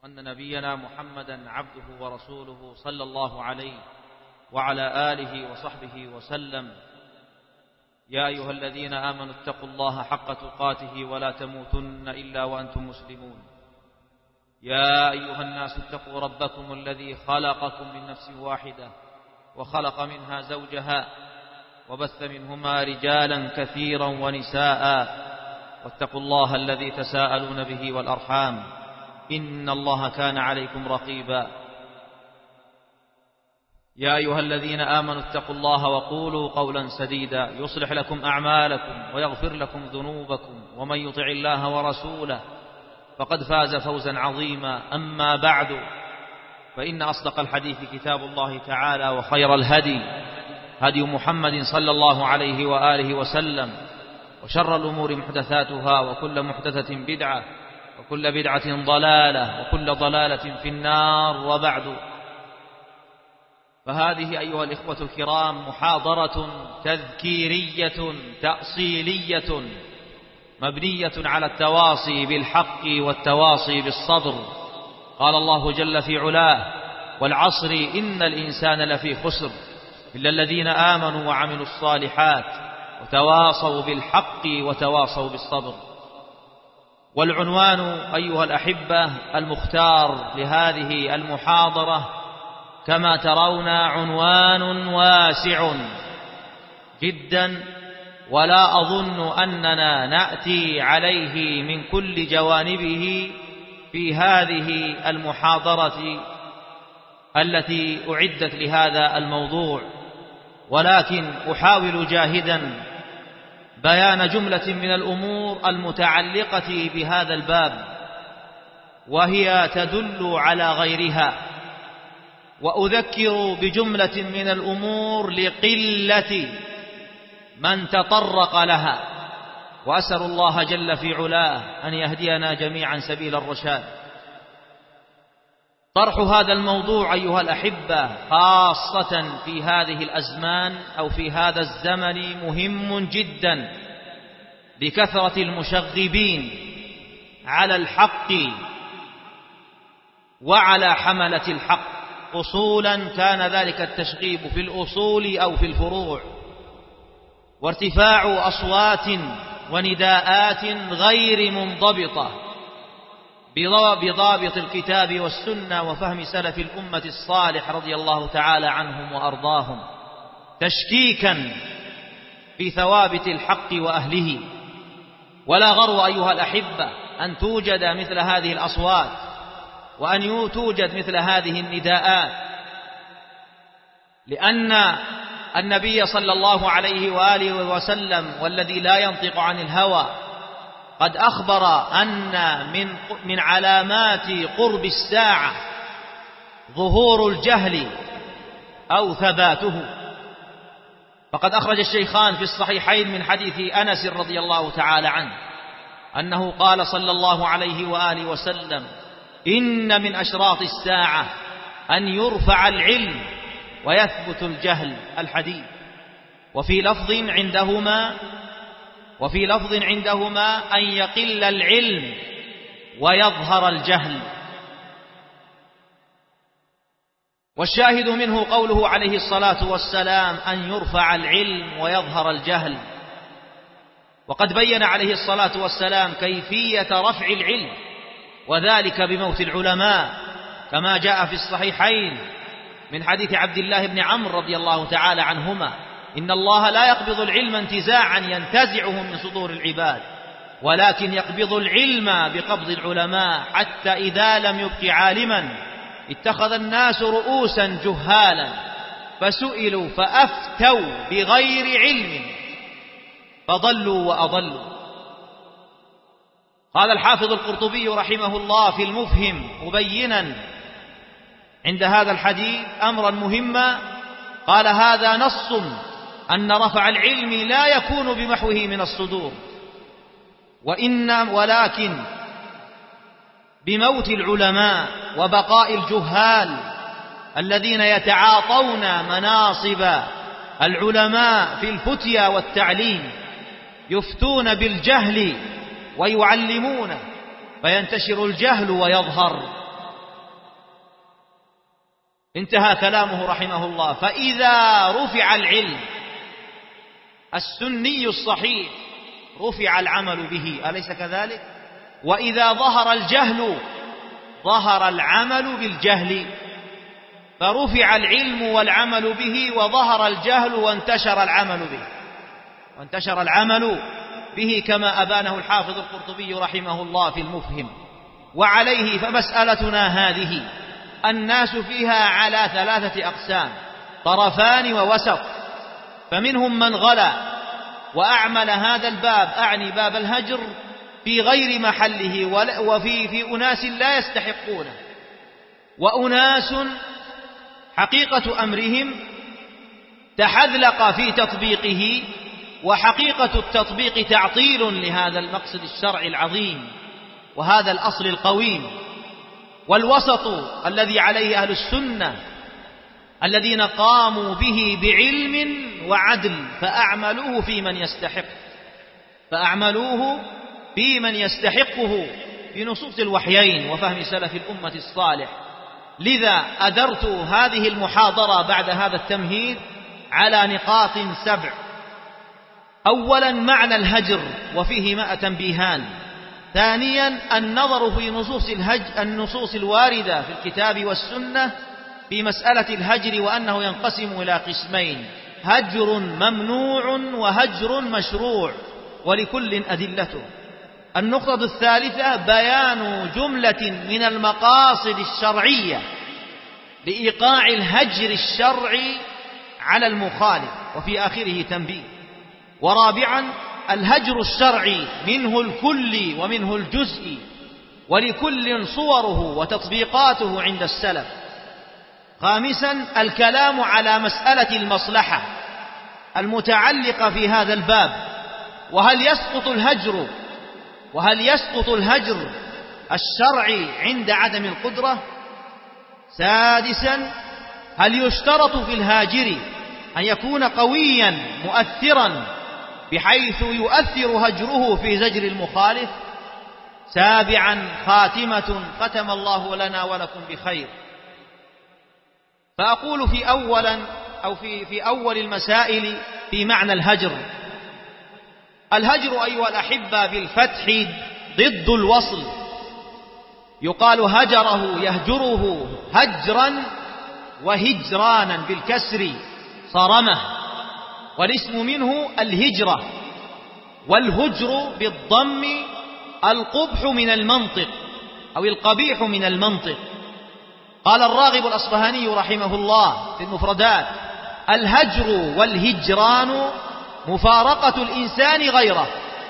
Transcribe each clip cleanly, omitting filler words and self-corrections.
أن نبينا محمدا عبده ورسوله صلى الله عليه وعلى آله وصحبه وسلم. يا أيها الذين آمنوا اتقوا الله حق تقاته ولا تموتن إلا وأنتم مسلمون. يا أيها الناس اتقوا ربكم الذي خلقكم من نفس واحدة وخلق منها زوجها وبث منهما رجالا كثيرا ونساء، واتقوا الله الذي تساءلون به والأرحام إن الله كان عليكم رقيبا. يا أيها الذين آمنوا اتقوا الله وقولوا قولا سديدا يصلح لكم أعمالكم ويغفر لكم ذنوبكم، ومن يطع الله ورسوله فقد فاز فوزا عظيما. أما بعد، فإن أصدق الحديث كتاب الله تعالى، وخير الهدي هدي محمد صلى الله عليه وآله وسلم، وشر الأمور محدثاتها، وكل محدثة بدعة، وكل بدعة ضلالة، وكل ضلالة في النار. وبعد، فهذه أيها الإخوة الكرام محاضرة تذكيرية تأصيلية مبنية على التواصي بالحق والتواصي بالصبر. قال الله جل في علاه: والعصر إن الإنسان لفي خسر إلا الذين آمنوا وعملوا الصالحات وتواصوا بالحق وتواصوا بالصبر. والعنوان أيها الأحبة المختار لهذه المحاضرة كما ترون عنوان واسع جدا، ولا أظن أننا نأتي عليه من كل جوانبه في هذه المحاضرة التي أعدت لهذا الموضوع، ولكن أحاول جاهدا بيان جملة من الأمور المتعلقة بهذا الباب، وهي تدل على غيرها، وأذكر بجملة من الأمور لقلة من تطرق لها، وأسأل الله جل في علاه أن يهدينا جميعا سبيل الرشاد. طرح هذا الموضوع أيها الأحبة خاصة في هذه الأزمان أو في هذا الزمن مهم جدا، بكثرة المشغبين على الحق وعلى حملة الحق، أصولا كان ذلك التشغيب في الأصول أو في الفروع، وارتفاع أصوات ونداءات غير منضبطة بضابط الكتاب والسنة وفهم سلف الأمة الصالح رضي الله تعالى عنهم وأرضاهم، تشكيكا في ثوابت الحق وأهله. ولا غرو أيها الأحبة أن توجد مثل هذه الأصوات، وأن توجد مثل هذه النداءات، لأن النبي صلى الله عليه وآله وسلم والذي لا ينطق عن الهوى قد أخبر أن من علامات قرب الساعة ظهور الجهل أو ثباته. فقد أخرج الشيخان في الصحيحين من حديث أنس رضي الله تعالى عنه أنه قال صلى الله عليه وآله وسلم: إن من أشراط الساعة أن يرفع العلم ويثبت الجهل. الحديث. وفي لفظ عندهما أن يقل العلم ويظهر الجهل. والشاهد منه قوله عليه الصلاة والسلام أن يرفع العلم ويظهر الجهل. وقد بين عليه الصلاة والسلام كيفية رفع العلم، وذلك بموت العلماء، كما جاء في الصحيحين من حديث عبد الله بن عمرو رضي الله تعالى عنهما: إن الله لا يقبض العلم انتزاعا ينتزعه من صدور العباد، ولكن يقبض العلم بقبض العلماء، حتى إذا لم يبق عالما اتخذ الناس رؤوسا جهالا فسئلوا فأفتوا بغير علم فضلوا وأضلوا. قال الحافظ القرطبي رحمه الله في المفهم مبينا عند هذا الحديث أمرا مهما، قال: هذا نص أن رفع العلم لا يكون بمحوه من الصدور، ولكن بموت العلماء وبقاء الجهال الذين يتعاطون مناصب العلماء في الفتيا والتعليم، يفتون بالجهل ويعلمونه، فينتشر الجهل ويظهر، انتهى كلامه رحمه الله. فإذا رفع العلم السني الصحيح رفع العمل به، أليس كذلك؟ وإذا ظهر الجهل ظهر العمل بالجهل، فرفع العلم والعمل به، وظهر الجهل وانتشر العمل به كما أبانه الحافظ القرطبي رحمه الله في المفهم. وعليه فمسألتنا هذه الناس فيها على 3 أقسام، طرفان ووسط، فمنهم من غلا وأعمل هذا الباب، أعني باب الهجر، في غير محله، وفي أناس لا يستحقونه، وأناس حقيقة أمرهم تحذلق في تطبيقه، وحقيقة التطبيق تعطيل لهذا المقصد الشرعي العظيم وهذا الأصل القويم. والوسط الذي عليه أهل السنة الذين قاموا به بعلم وعدل، فأعملوه في من يستحقه بنصوص الوحيين وفهم سلف الأمة الصالح. لذا أدرت هذه المحاضرة بعد هذا التمهيد على نقاط 7. أولا معنى الهجر وفيه 100 تنبيهان. ثانيا النظر في النصوص الواردة في الكتاب والسنة في مسألة الهجر، وأنه ينقسم إلى قسمين: هجر ممنوع وهجر مشروع، ولكل أدلته. النقطة الثالثة بيان جملة من المقاصد الشرعية لإيقاع الهجر الشرعي على المخالف، وفي آخره تنبيه. ورابعا الهجر الشرعي منه الكلي ومنه الجزئي، ولكل صوره وتطبيقاته عند السلف. خامسا الكلام على مسألة المصلحة المتعلقة في هذا الباب، وهل يسقط الهجر الشرعي عند عدم القدرة. سادسا هل يشترط في الهاجر أن يكون قويا مؤثرا بحيث يؤثر هجره في زجر المخالف. سابعا خاتمة ختم الله لنا ولكم بخير. فأقول في أول المسائل في معنى الهجر. الهجر أيها الأحبة بالفتح ضد الوصل، يقال هجره يهجره هجرا وهجرانا بالكسر صرمه، والاسم منه الهجرة، والهجر بالضم القبح من المنطق أو القبيح من المنطق. قال الراغب الأصفهاني رحمه الله في المفردات: الهجر والهجران مفارقة الإنسان غيره،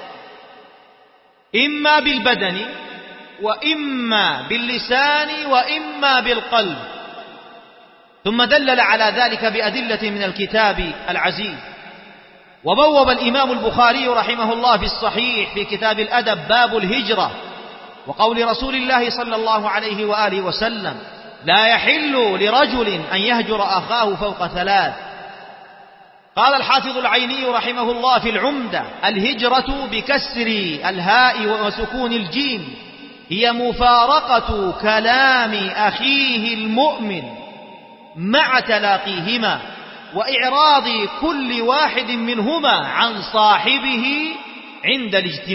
إما بالبدن وإما باللسان وإما بالقلب. ثم دلل على ذلك بأدلة من الكتاب العزيز. وبوب الإمام البخاري رحمه الله في الصحيح في كتاب الأدب باب الهجرة، وقول رسول الله صلى الله عليه وآله وسلم: لا يحل لرجل أن يهجر أخاه فوق 3. قال الحافظ العيني رحمه الله في العمدة: الهجرة بكسر الهاء وسكون الجيم هي مفارقة كلام أخيه المؤمن مع تلاقيهما، وإعراض كل واحد منهما عن صاحبه عند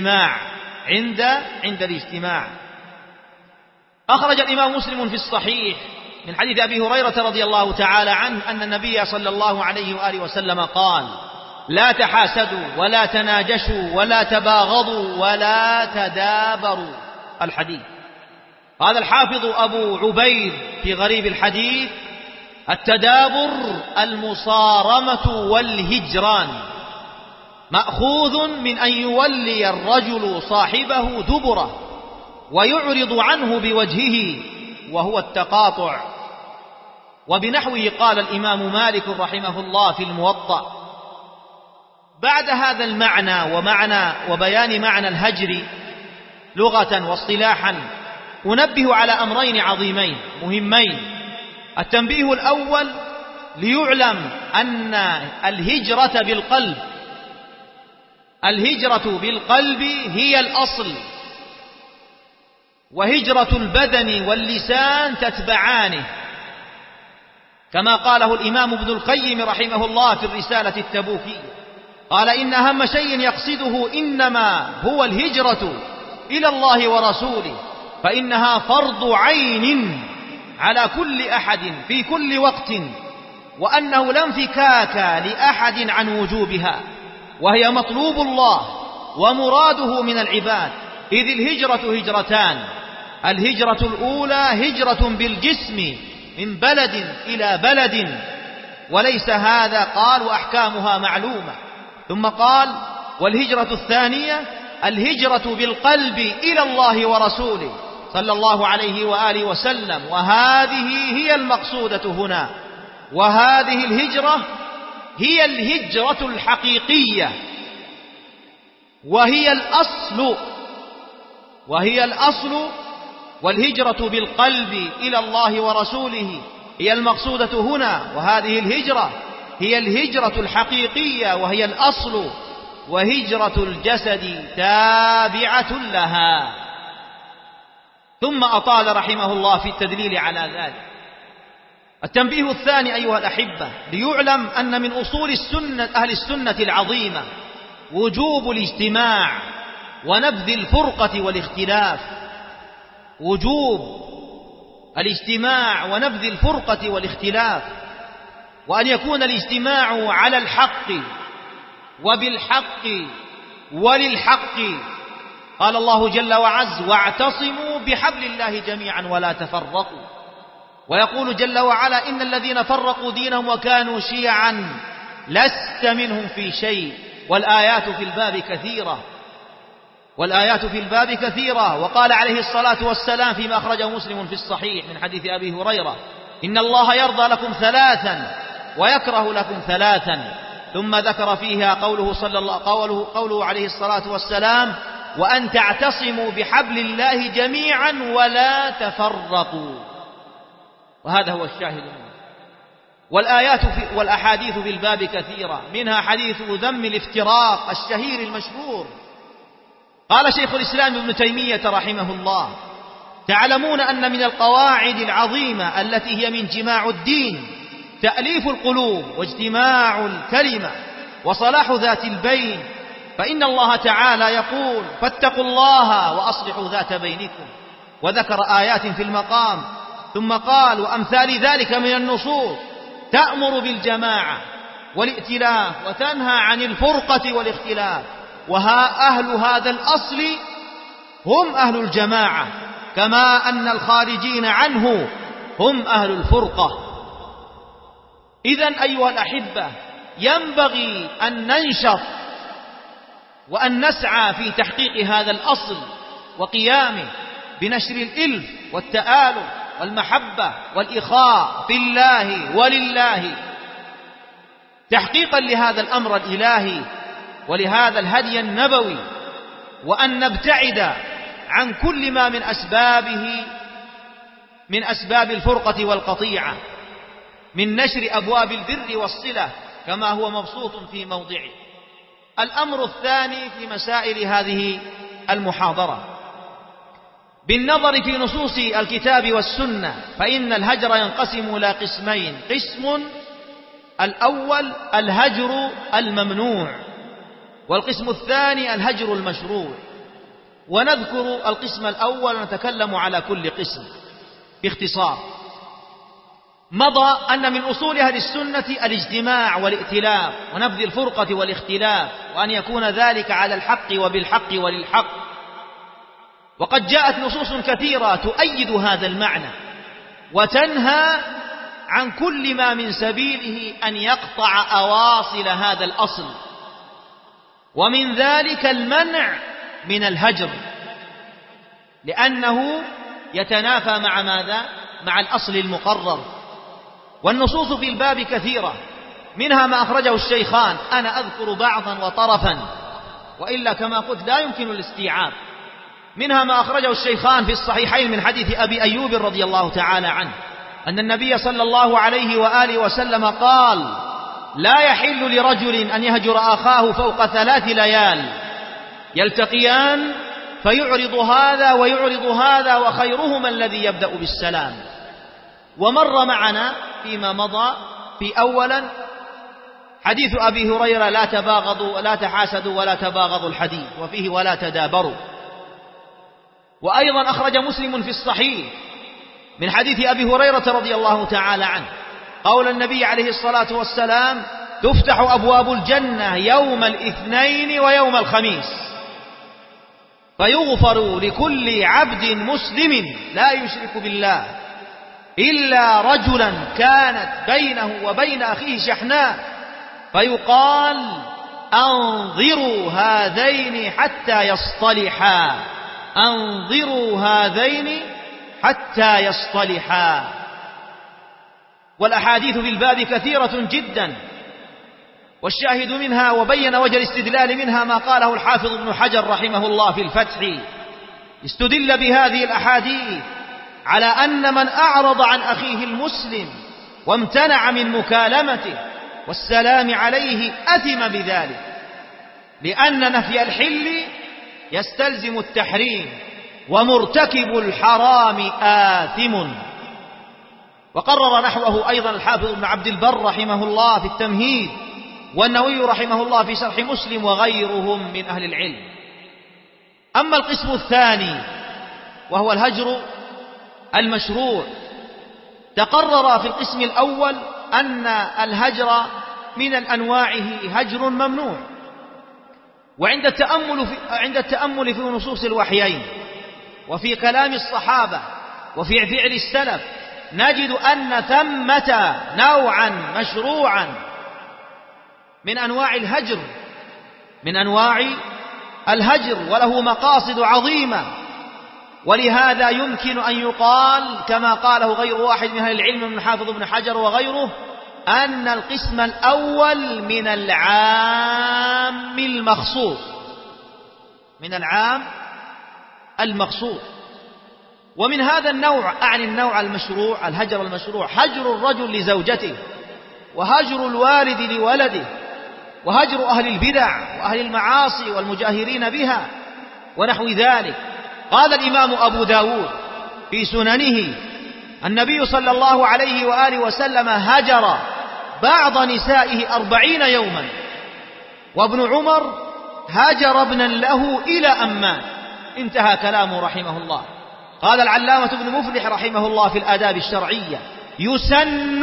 الاجتماع. أخرج الإمام مسلم في الصحيح من حديث أبي هريرة رضي الله تعالى عنه أن النبي صلى الله عليه وآله وسلم قال: لا تحاسدوا ولا تناجشوا ولا تباغضوا ولا تدابروا. الحديث. قال الحافظ أبو عبيد في غريب الحديث: التدابر المصارمة والهجران، مأخوذ من أن يولي الرجل صاحبه دبره ويعرض عنه بوجهه، وهو التقاطع. وبنحوه قال الإمام مالك رحمه الله في الموطأ. بعد هذا المعنى وبيان معنى الهجر لغة واصطلاحا، أنبه على أمرين عظيمين مهمين. التنبيه الأول: ليعلم أن الهجرة بالقلب هي الأصل، وهجرة البدن واللسان تتبعانه. كما قاله الإمام ابن القيم رحمه الله في الرسالة التبوكية، قال إن أهم شيء يقصده إنما هو الهجرة إلى الله ورسوله، فإنها فرض عين على كل أحد في كل وقت، وأنه لا انفكاك لأحد عن وجوبها، وهي مطلوب الله ومراده من العباد، إذ الهجرة هجرتان: الهجرة الأولى هجرة بالجسم من بلد إلى بلد، وليس هذا، قال وأحكامها معلومة. ثم قال: والهجرة الثانية الهجرة بالقلب إلى الله ورسوله صلى الله عليه وآله وسلم، وهذه هي المقصودة هنا، وهذه الهجرة هي الهجرة الحقيقية، وهي الأصل، والهجرة بالقلب إلى الله ورسوله هي المقصودة هنا، وهذه الهجرة هي الهجرة الحقيقية، وهي الأصل، وهجرة الجسد تابعة لها. ثم أطال رحمه الله في التدليل على ذلك. التنبيه الثاني أيها الأحبة، ليعلم أن من أصول أهل السنة العظيمة وجوب الاجتماع ونبذ الفرقة والاختلاف، وجوب الاجتماع ونبذ الفرقة والاختلاف، وأن يكون الاجتماع على الحق وبالحق وللحق. قال الله جل وعز: واعتصموا بحبل الله جميعا ولا تفرقوا. ويقول جل وعلا: إن الذين فرقوا دينهم وكانوا شيعا لست منهم في شيء. والآيات في الباب كثيرة. وقال عليه الصلاة والسلام فيما أخرجه مسلم في الصحيح من حديث أبي هريرة: إن الله يرضى لكم ثلاثا ويكره لكم ثلاثا. ثم ذكر فيها قوله عليه الصلاة والسلام: وأن تعتصموا بحبل الله جميعا ولا تفرقوا. وهذا هو الشاهد منه. والآيات والأحاديث في الباب كثيرة، منها حديث ذم الافتراق الشهير المشهور. قال شيخ الإسلام ابن تيمية رحمه الله: تعلمون أن من القواعد العظيمة التي هي من جماع الدين تأليف القلوب واجتماع الكلمة وصلاح ذات البين، فإن الله تعالى يقول: فاتقوا الله وأصلحوا ذات بينكم. وذكر آيات في المقام، ثم قال: وأمثال ذلك من النصوص تأمر بالجماعة والائتلاف وتنهى عن الفرقة والاختلاف، أهل هذا الأصل هم أهل الجماعة، كما أن الخارجين عنه هم أهل الفرقة. إذن أيها الأحبة، ينبغي أن ننشط وأن نسعى في تحقيق هذا الأصل وقيامه بنشر الإلف والتآلف والمحبة والإخاء في الله ولله، تحقيقا لهذا الأمر الإلهي ولهذا الهدي النبوي، وأن نبتعد عن كل ما من أسباب الفرقة والقطيعة، من نشر أبواب البر والصلة كما هو مبسوط في موضعه. الأمر الثاني في مسائل هذه المحاضرة، بالنظر في نصوص الكتاب والسنة، فإن الهجر ينقسم إلى قسمين: قسم الأول الهجر الممنوع، والقسم الثاني الهجر المشروع. ونذكر القسم الأول ونتكلم على كل قسم باختصار. مضى أن من أصول أهل السنة الاجتماع والائتلاف ونبذ الفرقة والاختلاف، وأن يكون ذلك على الحق وبالحق وللحق. وقد جاءت نصوص كثيرة تؤيد هذا المعنى وتنهى عن كل ما من سبيله أن يقطع أواصل هذا الأصل، ومن ذلك المنع من الهجر، لأنه يتنافى مع ماذا؟ مع الأصل المقرر. والنصوص في الباب كثيرة، منها ما أخرجه الشيخان، أنا أذكر بعضا وطرفا، وإلا كما قلت لا يمكن الاستيعاب. منها ما أخرجه الشيخان في الصحيحين من حديث أبي أيوب رضي الله تعالى عنه أن النبي صلى الله عليه وآله وسلم قال: لا يحل لرجل أن يهجر أخاه فوق 3 ليال يلتقيان فيعرض هذا ويعرض هذا، وخيرهما الذي يبدأ بالسلام. ومر معنا فيما مضى. في أولا حديث أبي هريرة لا تباغضوا ولا تحاسدوا ولا تباغضوا الحديث، وفيه ولا تدابروا. وأيضا أخرج مسلم في الصحيح من حديث أبي هريرة رضي الله تعالى عنه قول النبي عليه الصلاة والسلام: تفتح أبواب الجنة يوم الاثنين ويوم الخميس فيغفر لكل عبد مسلم لا يشرك بالله إلا رجلا كانت بينه وبين أخيه شحناء، فيقال: أنظروا هذين حتى يصطلحا، أنظروا هذين حتى يصطلحا. والأحاديث في الباب كثيرة جدا، والشاهد منها وبين وجه الاستدلال منها ما قاله الحافظ ابن حجر رحمه الله في الفتح. استدل بهذه الأحاديث على أن من أعرض عن أخيه المسلم وامتنع من مكالمته والسلام عليه أثم بذلك، لأن نفي الحل يستلزم التحريم، ومرتكب الحرام آثم. وقرر نحوه أيضا الحافظ ابن عبد البر رحمه الله في التمهيد، والنووي رحمه الله في شرح مسلم، وغيرهم من أهل العلم. أما القسم الثاني وهو الهجر المشروع، تقرر في القسم الأول أن الهجر من أنواعه هجر ممنوع. وعند التأمل في نصوص الوحيين وفي كلام الصحابة وفي فعل السلف نجد أن ثمة نوعا مشروعا من أنواع الهجر وله مقاصد عظيمة. ولهذا يمكن أن يقال كما قاله غير واحد من أهل العلم من حافظ ابن حجر وغيره أن القسم الأول من العام المخصوص. ومن هذا النوع أعني النوع المشروع، الهجر المشروع، هجر الرجل لزوجته، وهجر الوالد لولده، وهجر أهل البدع وأهل المعاصي والمجاهرين بها ونحو ذلك. قال الإمام أبو داود في سننه: النبي صلى الله عليه وآله وسلم هجر بعض نسائه 40 يوما، وابن عمر هجر ابنا له إلى أن مات. انتهى كلامه رحمه الله. قال العلامة ابن مفلح رحمه الله في الآداب الشرعية: يسن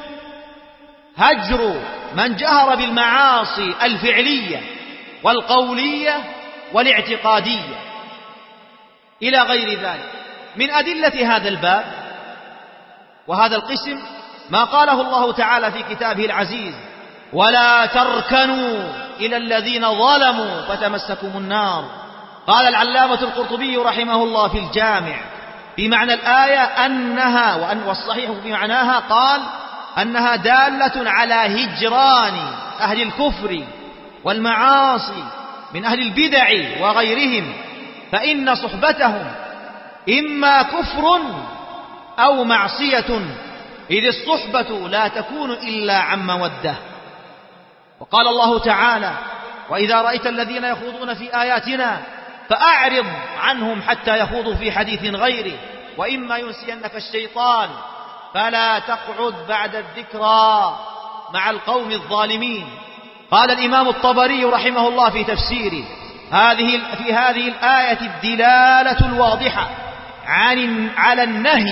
هجر من جهر بالمعاصي الفعلية والقولية والاعتقادية إلى غير ذلك. من أدلة هذا الباب وهذا القسم ما قاله الله تعالى في كتابه العزيز: ولا تركنوا إلى الذين ظلموا فتمسكم النار. قال العلامة القرطبي رحمه الله في الجامع في معنى الآية أنها والصحيح في معناها قال أنها دالة على هجران أهل الكفر والمعاصي من أهل البدع وغيرهم، فإن صحبتهم إما كفر أو معصية، إذ الصحبة لا تكون إلا عن مودة. وقال الله تعالى: وإذا رأيت الذين يخوضون في آياتنا فأعرض عنهم حتى يخوضوا في حديث غيره، وإما ينسينك الشيطان فلا تقعد بعد الذكرى مع القوم الظالمين. قال الإمام الطبري رحمه الله في تفسيره: في هذه الآية الدلالة الواضحة على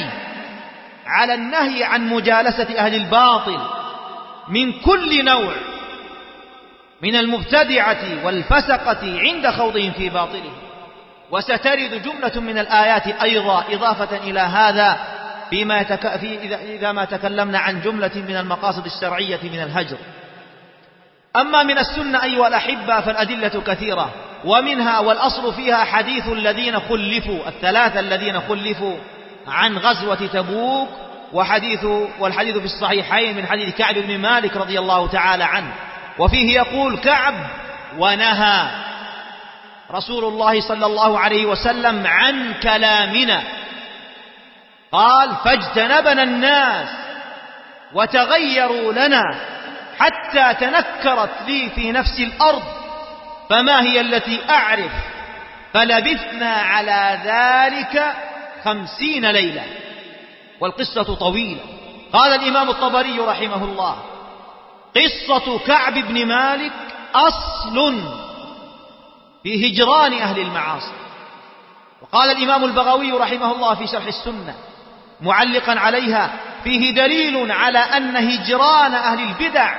النهي عن مجالسة أهل الباطل من كل نوع من المبتدعة والفسقة عند خوضهم في باطله. وسترد جملة من الآيات أيضا إضافة إلى هذا إذا ما تكلمنا عن جملة من المقاصد الشرعية من الهجر. أما من السنة أيها الأحبة فالأدلة كثيرة، ومنها والأصل فيها حديث الذين خلفوا، الثلاثة الذين خلفوا عن غزوة تبوك، والحديث في الصحيحين من حديث كعب بن مالك رضي الله تعالى عنه، وفيه يقول كعب: ونهى رسول الله صلى الله عليه وسلم عن كلامنا، قال: فاجتنبنا الناس وتغيروا لنا حتى تنكرت لي في نفس الأرض فما هي التي أعرف، فلبثنا على ذلك 50 ليلة. والقصة طويلة قال الإمام الطبري رحمه الله: قصة كعب بن مالك أصل في هجران أهل المعاصي. وقال الإمام البغوي رحمه الله في شرح السنة معلقا عليها: فيه دليل على أن هجران أهل البدع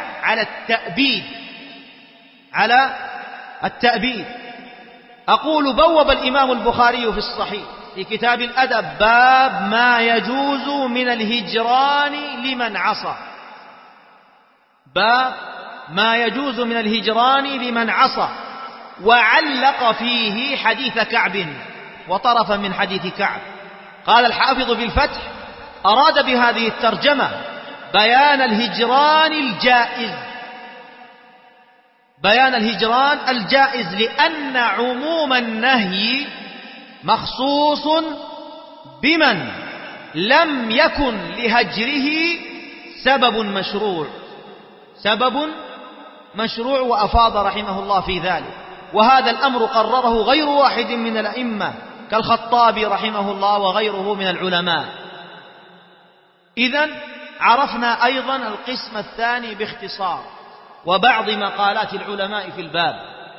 على التأبيد. أقول: بوب الإمام البخاري في الصحيح في كتاب الأدب باب ما يجوز من الهجران لمن عصى، باب ما يجوز من الهجران لمن عصى، وعلق فيه حديث كعب وطرفا من حديث كعب. قال الحافظ في الفتح: أراد بهذه الترجمة بيان الهجران الجائز، لأن عموم النهي مخصوص بمن لم يكن لهجره سبب مشروع، وأفاض رحمه الله في ذلك. وهذا الأمر قرره غير واحد من الأئمة كالخطابي رحمه الله وغيره من العلماء. إذن عرفنا أيضا القسم الثاني باختصار وبعض مقالات العلماء في الباب،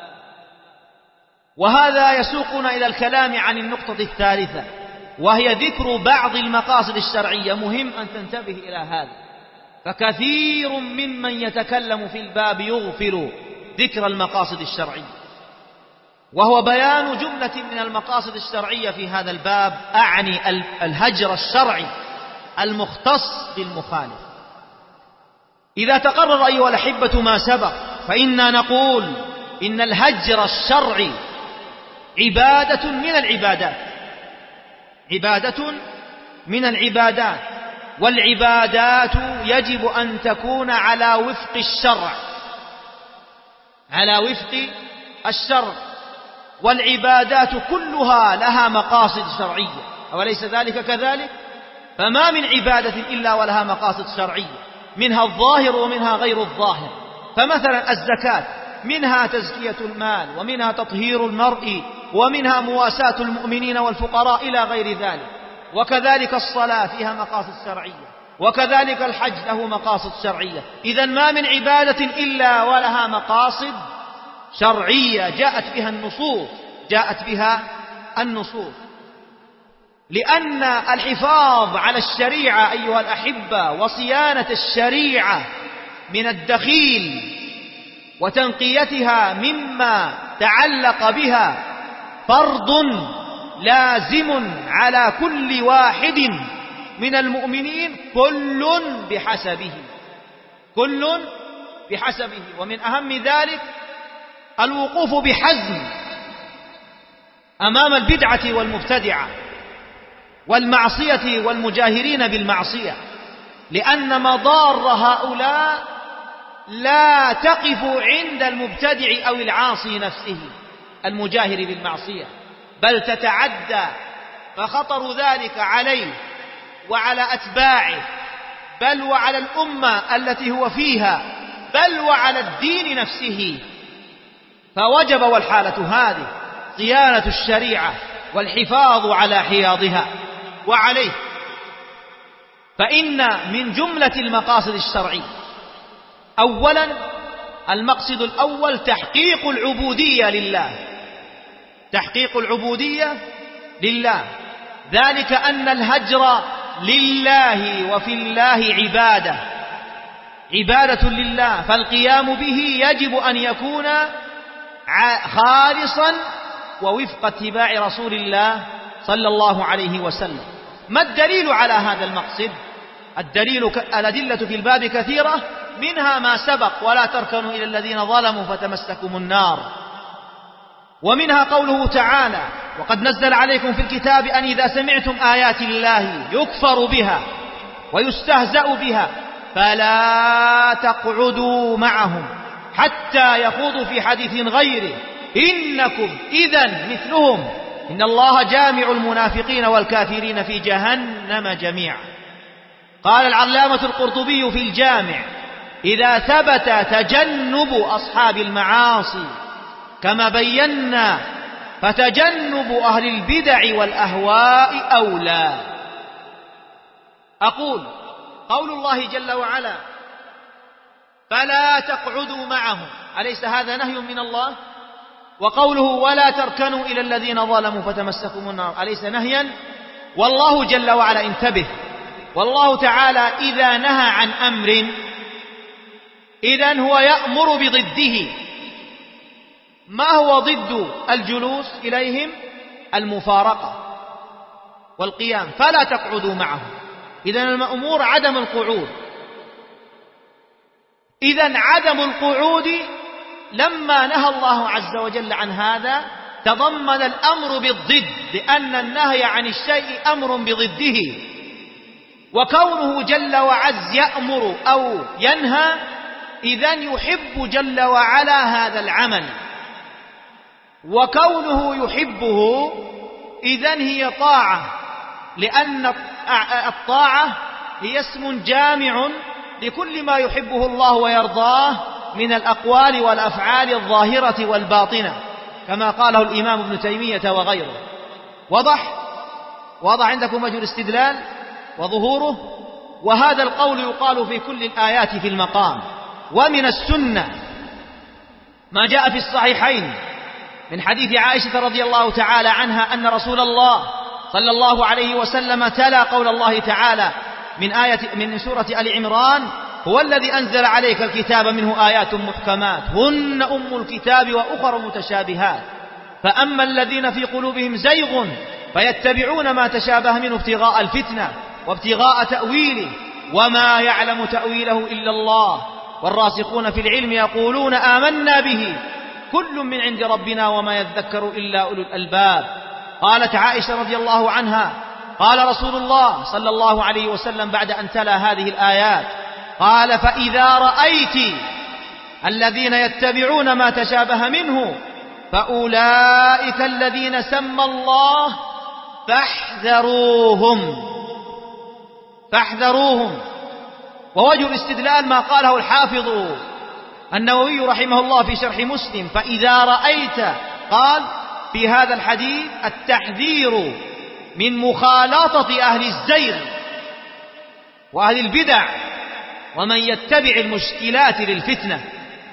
وهذا يسوقنا إلى الكلام عن النقطة الثالثة، وهي ذكر بعض المقاصد الشرعية. مهم أن تنتبه إلى هذا، فكثير ممن يتكلم في الباب يغفل ذكر المقاصد الشرعية، وهو بيان جملة من المقاصد الشرعية في هذا الباب، أعني الهجر الشرعي المختص بالمخالف. إذا تقرر أيها الأحبة ما سبق، فإنا نقول إن الهجر الشرعي عبادة من العبادات، والعبادات يجب أن تكون على وفق الشرع، والعبادات كلها لها مقاصد شرعية، أوليس ذلك كذلك؟ فما من عبادة إلا ولها مقاصد شرعية، منها الظاهر ومنها غير الظاهر. فمثلا الزكاة منها تزكية المال، ومنها تطهير المرء، ومنها مواساة المؤمنين والفقراء إلى غير ذلك. وكذلك الصلاة فيها مقاصد شرعية، وكذلك الحج له مقاصد شرعية. إذن ما من عبادة إلا ولها مقاصد شرعية جاءت بها النصوص، لأن الحفاظ على الشريعة أيها الأحبة وصيانة الشريعة من الدخيل وتنقيتها مما تعلق بها فرض لازم على كل واحد من المؤمنين، كل بحسبه. ومن أهم ذلك الوقوف بحزم أمام البدعة والمبتدعة والمعصية والمجاهرين بالمعصية، لأن مضار هؤلاء لا تقف عند المبتدع أو العاصي نفسه المجاهر بالمعصية، بل تتعدى، فخطر ذلك عليه وعلى أتباعه، بل وعلى الأمة التي هو فيها، بل وعلى الدين نفسه. فوجب والحالة هذه صيانة الشريعة والحفاظ على حياضها. وعليه فإن من جملة المقاصد الشرعية أولا، المقصد الأول تحقيق العبودية لله، ذلك أن الهجر لله وفي الله عبادة لله، فالقيام به يجب أن يكون خالصا ووفق اتباع رسول الله صلى الله عليه وسلم. ما الدليل على هذا المقصد؟ الأدلة في الباب كثيرة، منها ما سبق: ولا تركنوا إلى الذين ظلموا فتمسكم النار. ومنها قوله تعالى: وقد نزل عليكم في الكتاب أن إذا سمعتم آيات الله يكفر بها ويستهزأ بها فلا تقعدوا معهم حتى يخوضوا في حديث غيره إنكم إذن مثلهم إن الله جامع المنافقين والكافرين في جهنم جميعا. قال العلامة القرطبي في الجامع: إذا ثبت تجنب أصحاب المعاصي كما بينا فتجنب أهل البدع والأهواء أولى. أقول: قول الله جل وعلا فلا تقعدوا معهم، أليس هذا نهي من الله؟ وقوله ولا تركنوا إلى الذين ظلموا فتمسكم النار، أليس نهيا؟ والله جل وعلا، انتبه، والله تعالى إذا نهى عن أمر إذن هو يأمر بضده. ما هو ضد الجلوس إليهم؟ المفارقة والقيام. فلا تقعدوا معهم، إذن المأمور عدم القعود. إذن عدم القعود لما نهى الله عز وجل عن هذا تضمن الأمر بالضد، لأن النهي عن الشيء أمر بضده. وكونه جل وعز يأمر أو ينهى إذن يحب جل وعلا هذا العمل، وكونه يحبه إذن هي طاعة، لأن الطاعة هي اسم جامع لكل ما يحبه الله ويرضاه من الأقوال والأفعال الظاهرة والباطنة، كما قاله الإمام ابن تيمية وغيره. واضح عندكم وجه الاستدلال وظهوره. وهذا القول يقال في كل الآيات في المقام. ومن السنة ما جاء في الصحيحين من حديث عائشة رضي الله تعالى عنها أن رسول الله صلى الله عليه وسلم تلا قول الله تعالى من سورة آل عمران هو الذي أنزل عليك الكتاب منه آيات محكمات هن أم الكتاب وأخر متشابهات فأما الذين في قلوبهم زيغ فيتبعون ما تشابه منه ابتغاء الفتنة وابتغاء تأويله وما يعلم تأويله إلا الله والراسخون في العلم يقولون آمنا به كل من عند ربنا وما يذكر إلا أولو الألباب. قالت عائشة رضي الله عنها قال رسول الله صلى الله عليه وسلم بعد أن تلا هذه الآيات قال فإذا رأيت الذين يتبعون ما تشابه منه فأولئك الذين سمى الله فاحذروهم. ووجه الاستدلال ما قاله الحافظ النووي رحمه الله في شرح مسلم فإذا رأيت قال في هذا الحديث التحذير من مخالطة أهل الزيغ وأهل البدع ومن يتبع المشكلات للفتنة.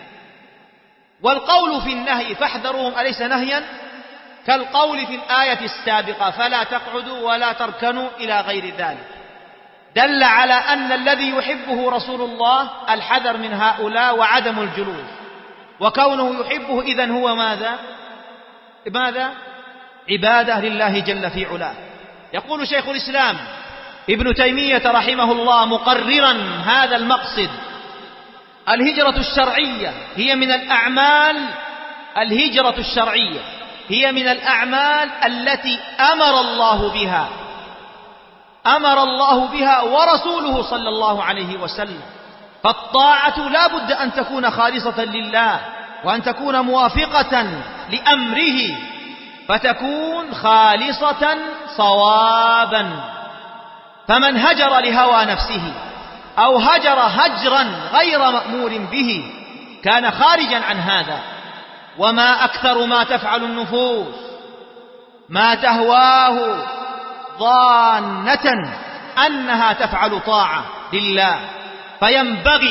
والقول في النهي فاحذروهم أليس نهيا كالقول في الآية السابقة فلا تقعدوا ولا تركنوا إلى غير ذلك، دل على أن الذي يحبه رسول الله الحذر من هؤلاء وعدم الجلوس، وكونه يحبه إذن هو ماذا؟ عبادة لله جل في علاه. يقول شيخ الإسلام ابن تيمية رحمه الله مقررا هذا المقصد الهجرة الشرعية هي من الأعمال التي أمر الله بها ورسوله صلى الله عليه وسلم. فالطاعة لا بد أن تكون خالصة لله وأن تكون موافقة لأمره فتكون خالصة صوابا. فمن هجر لهوى نفسه أو هجر هجرا غير مأمور به كان خارجا عن هذا. وما أكثر ما تفعل النفوس ما تهواه ظانة أنها تفعل طاعة لله، فينبغي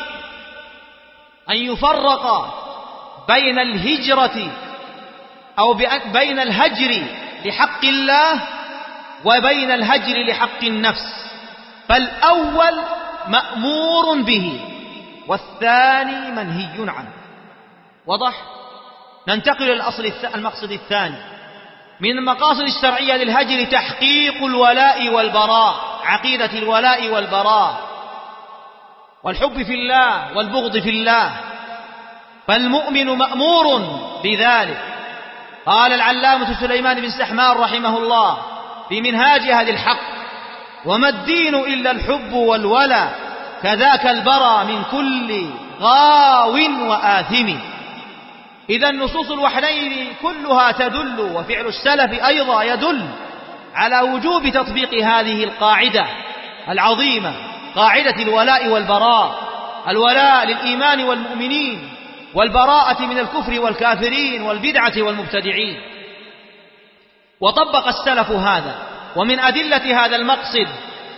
أن يفرق بين الهجرة أو بين الهجر لحق الله وبين الهجر لحق النفس، فالأول مأمور به والثاني منهي عنه. واضح؟ ننتقل إلى المقصد الثاني من المقاصد الشرعية للهجر تحقيق الولاء والبراء، عقيدة الولاء والبراء والحب في الله والبغض في الله، فالمؤمن مأمور بذلك. قال العلامة سليمان بن سحمان رحمه الله في منهاج أهل الحق وما الدين إلا الحب والولاء كذاك البرى من كل غاو وآثم. إذا النصوص الوحيين كلها تدل وفعل السلف أيضا يدل على وجوب تطبيق هذه القاعدة العظيمة، قاعدة الولاء والبراء، الولاء للإيمان والمؤمنين والبراءة من الكفر والكافرين والبدعة والمبتدعين. وطبق السلف هذا. ومن أدلة هذا المقصد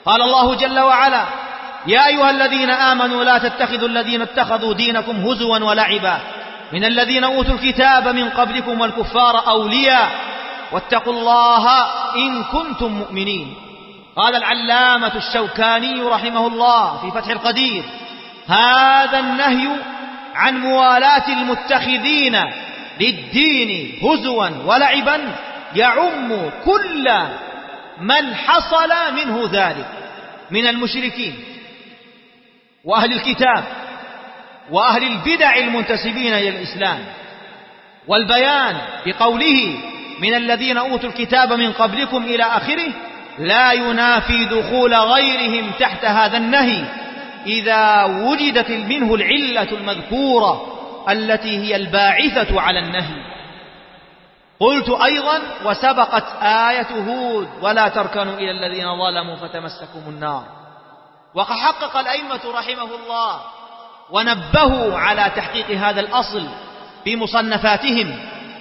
قال الله جل وعلا: يا أيها الذين آمنوا لا تتخذوا الذين اتخذوا دينكم هزوا ولعبا من الذين أوتوا الكتاب من قبلكم والكفار أولياء واتقوا الله إن كنتم مؤمنين. قال العلامة الشوكاني رحمه الله في فتح القدير: هذا النهي عن موالاة المتخذين للدين هزوا ولعبا يعم كل من حصل منه ذلك من المشركين وأهل الكتاب وأهل البدع المنتسبين إلى الإسلام. والبيان بقوله من الذين أوتوا الكتاب من قبلكم إلى آخره لا ينافي دخول غيرهم تحت هذا النهي إذا وجدت منه العلة المذكورة التي هي الباعثة على النهي. قلت أيضا: وسبقت آية هود ولا تركنوا إلى الذين ظلموا فتمسكم النار. وحقق الأئمة رحمه الله ونبهوا على تحقيق هذا الأصل في مصنفاتهم.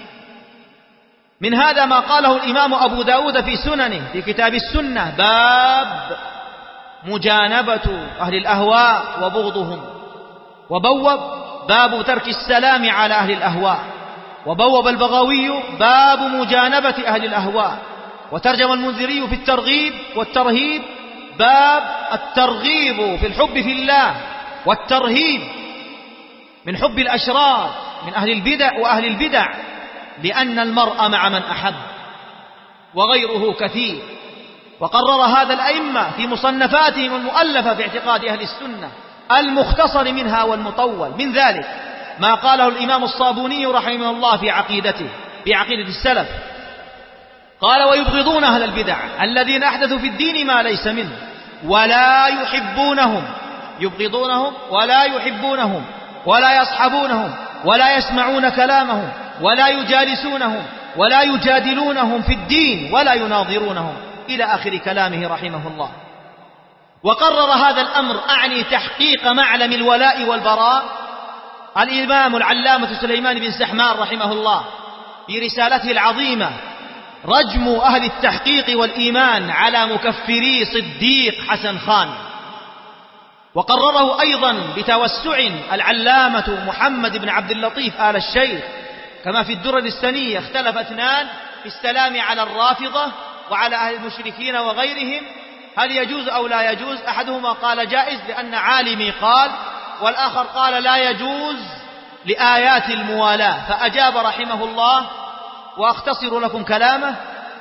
من هذا ما قاله الإمام أبو داود في سننه في كتاب السنة: باب مجانبة أهل الأهواء وبغضهم. وبوب باب ترك السلام على أهل الأهواء. وبوب البغوي باب مجانبة أهل الأهواء. وترجم المنذري في الترغيب والترهيب باب الترغيب في الحب في الله والترهيب من حب الأشرار من أهل البدع وأهل البدع، لأن المرء مع من أحب، وغيره كثير. وقرر هذا الأئمة في مصنفاتهم المؤلفة في اعتقاد أهل السنة المختصر منها والمطول. من ذلك ما قاله الإمام الصابوني رحمه الله في عقيدته في عقيدة السلف. قال: ويبغضون أهل البدع الذين أحدثوا في الدين ما ليس منه ولا يحبونهم، يبغضونهم ولا يحبونهم ولا يصحبونهم ولا يسمعون كلامهم ولا يجالسونهم ولا يجادلونهم في الدين ولا يناظرونهم، إلى آخر كلامه رحمه الله. وقرر هذا الأمر أعني تحقيق معلم الولاء والبراء الإمام العلامة سليمان بن سحمان رحمه الله في رسالته العظيمة رجم أهل التحقيق والإيمان على مكفري صديق حسن خان. وقرره أيضا بتوسع العلامة محمد بن عبد اللطيف آل الشيخ، كما في الدرر السنية اختلف اثنان في السلام على الرافضة وعلى أهل المشركين وغيرهم، هل يجوز أو لا يجوز؟ أحدهما قال جائز لأن عالمي قال، والآخر قال لا يجوز لآيات الموالاة. فأجاب رحمه الله، وأختصر لكم كلامه،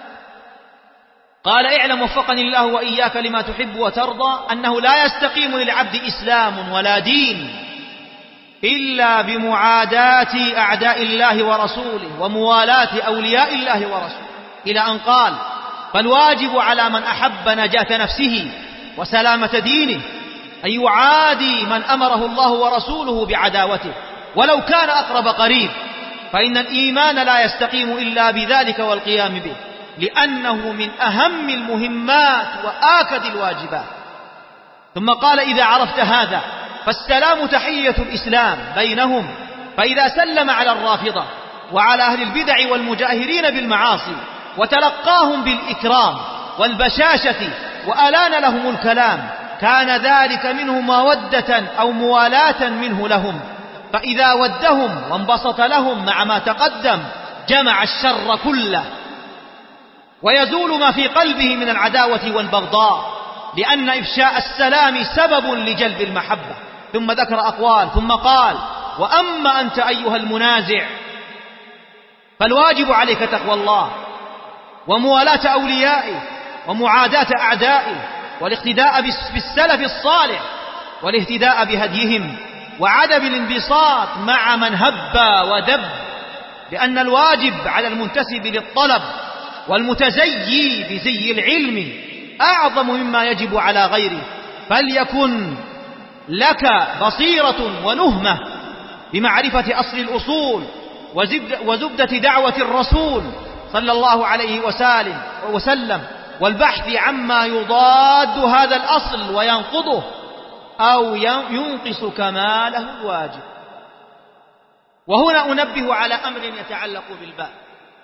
قال: اعلم وفقني الله وإياك لما تحب وترضى أنه لا يستقيم للعبد إسلام ولا دين إلا بمعاداة أعداء الله ورسوله وموالاة أولياء الله ورسوله، إلى أن قال: فالواجب على من أحب نجاة نفسه وسلامة دينه أن يعادي من أمره الله ورسوله بعداوته ولو كان أقرب قريب، فإن الإيمان لا يستقيم إلا بذلك والقيام به، لأنه من أهم المهمات وآكد الواجبات. ثم قال: إذا عرفت هذا فالسلام تحية الإسلام بينهم، فإذا سلم على الرافضة وعلى أهل البدع والمجاهرين بالمعاصي وتلقاهم بالإكرام والبشاشة وألان لهم الكلام كان ذلك منه مودة أو موالاة منه لهم، فإذا ودهم وانبسط لهم مع ما تقدم جمع الشر كله ويزول ما في قلبه من العداوة والبغضاء، لأن إفشاء السلام سبب لجلب المحبة. ثم ذكر أقوال ثم قال: وأما أنت أيها المنازع فالواجب عليك تقوى الله وموالاة أوليائه ومعاداة أعدائه والاقتداء بالسلف الصالح والاهتداء بهديهم وعدم الانبساط مع من هب ودب، لأن الواجب على المنتسب للطلب والمتزيي بزي العلم أعظم مما يجب على غيره، فليكن لك بصيرة ونهمة بمعرفة أصل الأصول وزبدة دعوة الرسول صلى الله عليه وسلم والبحث عما يضاد هذا الأصل وينقضه أو ينقص كماله الواجب. وهنا أنبه على أمر يتعلق بالباب.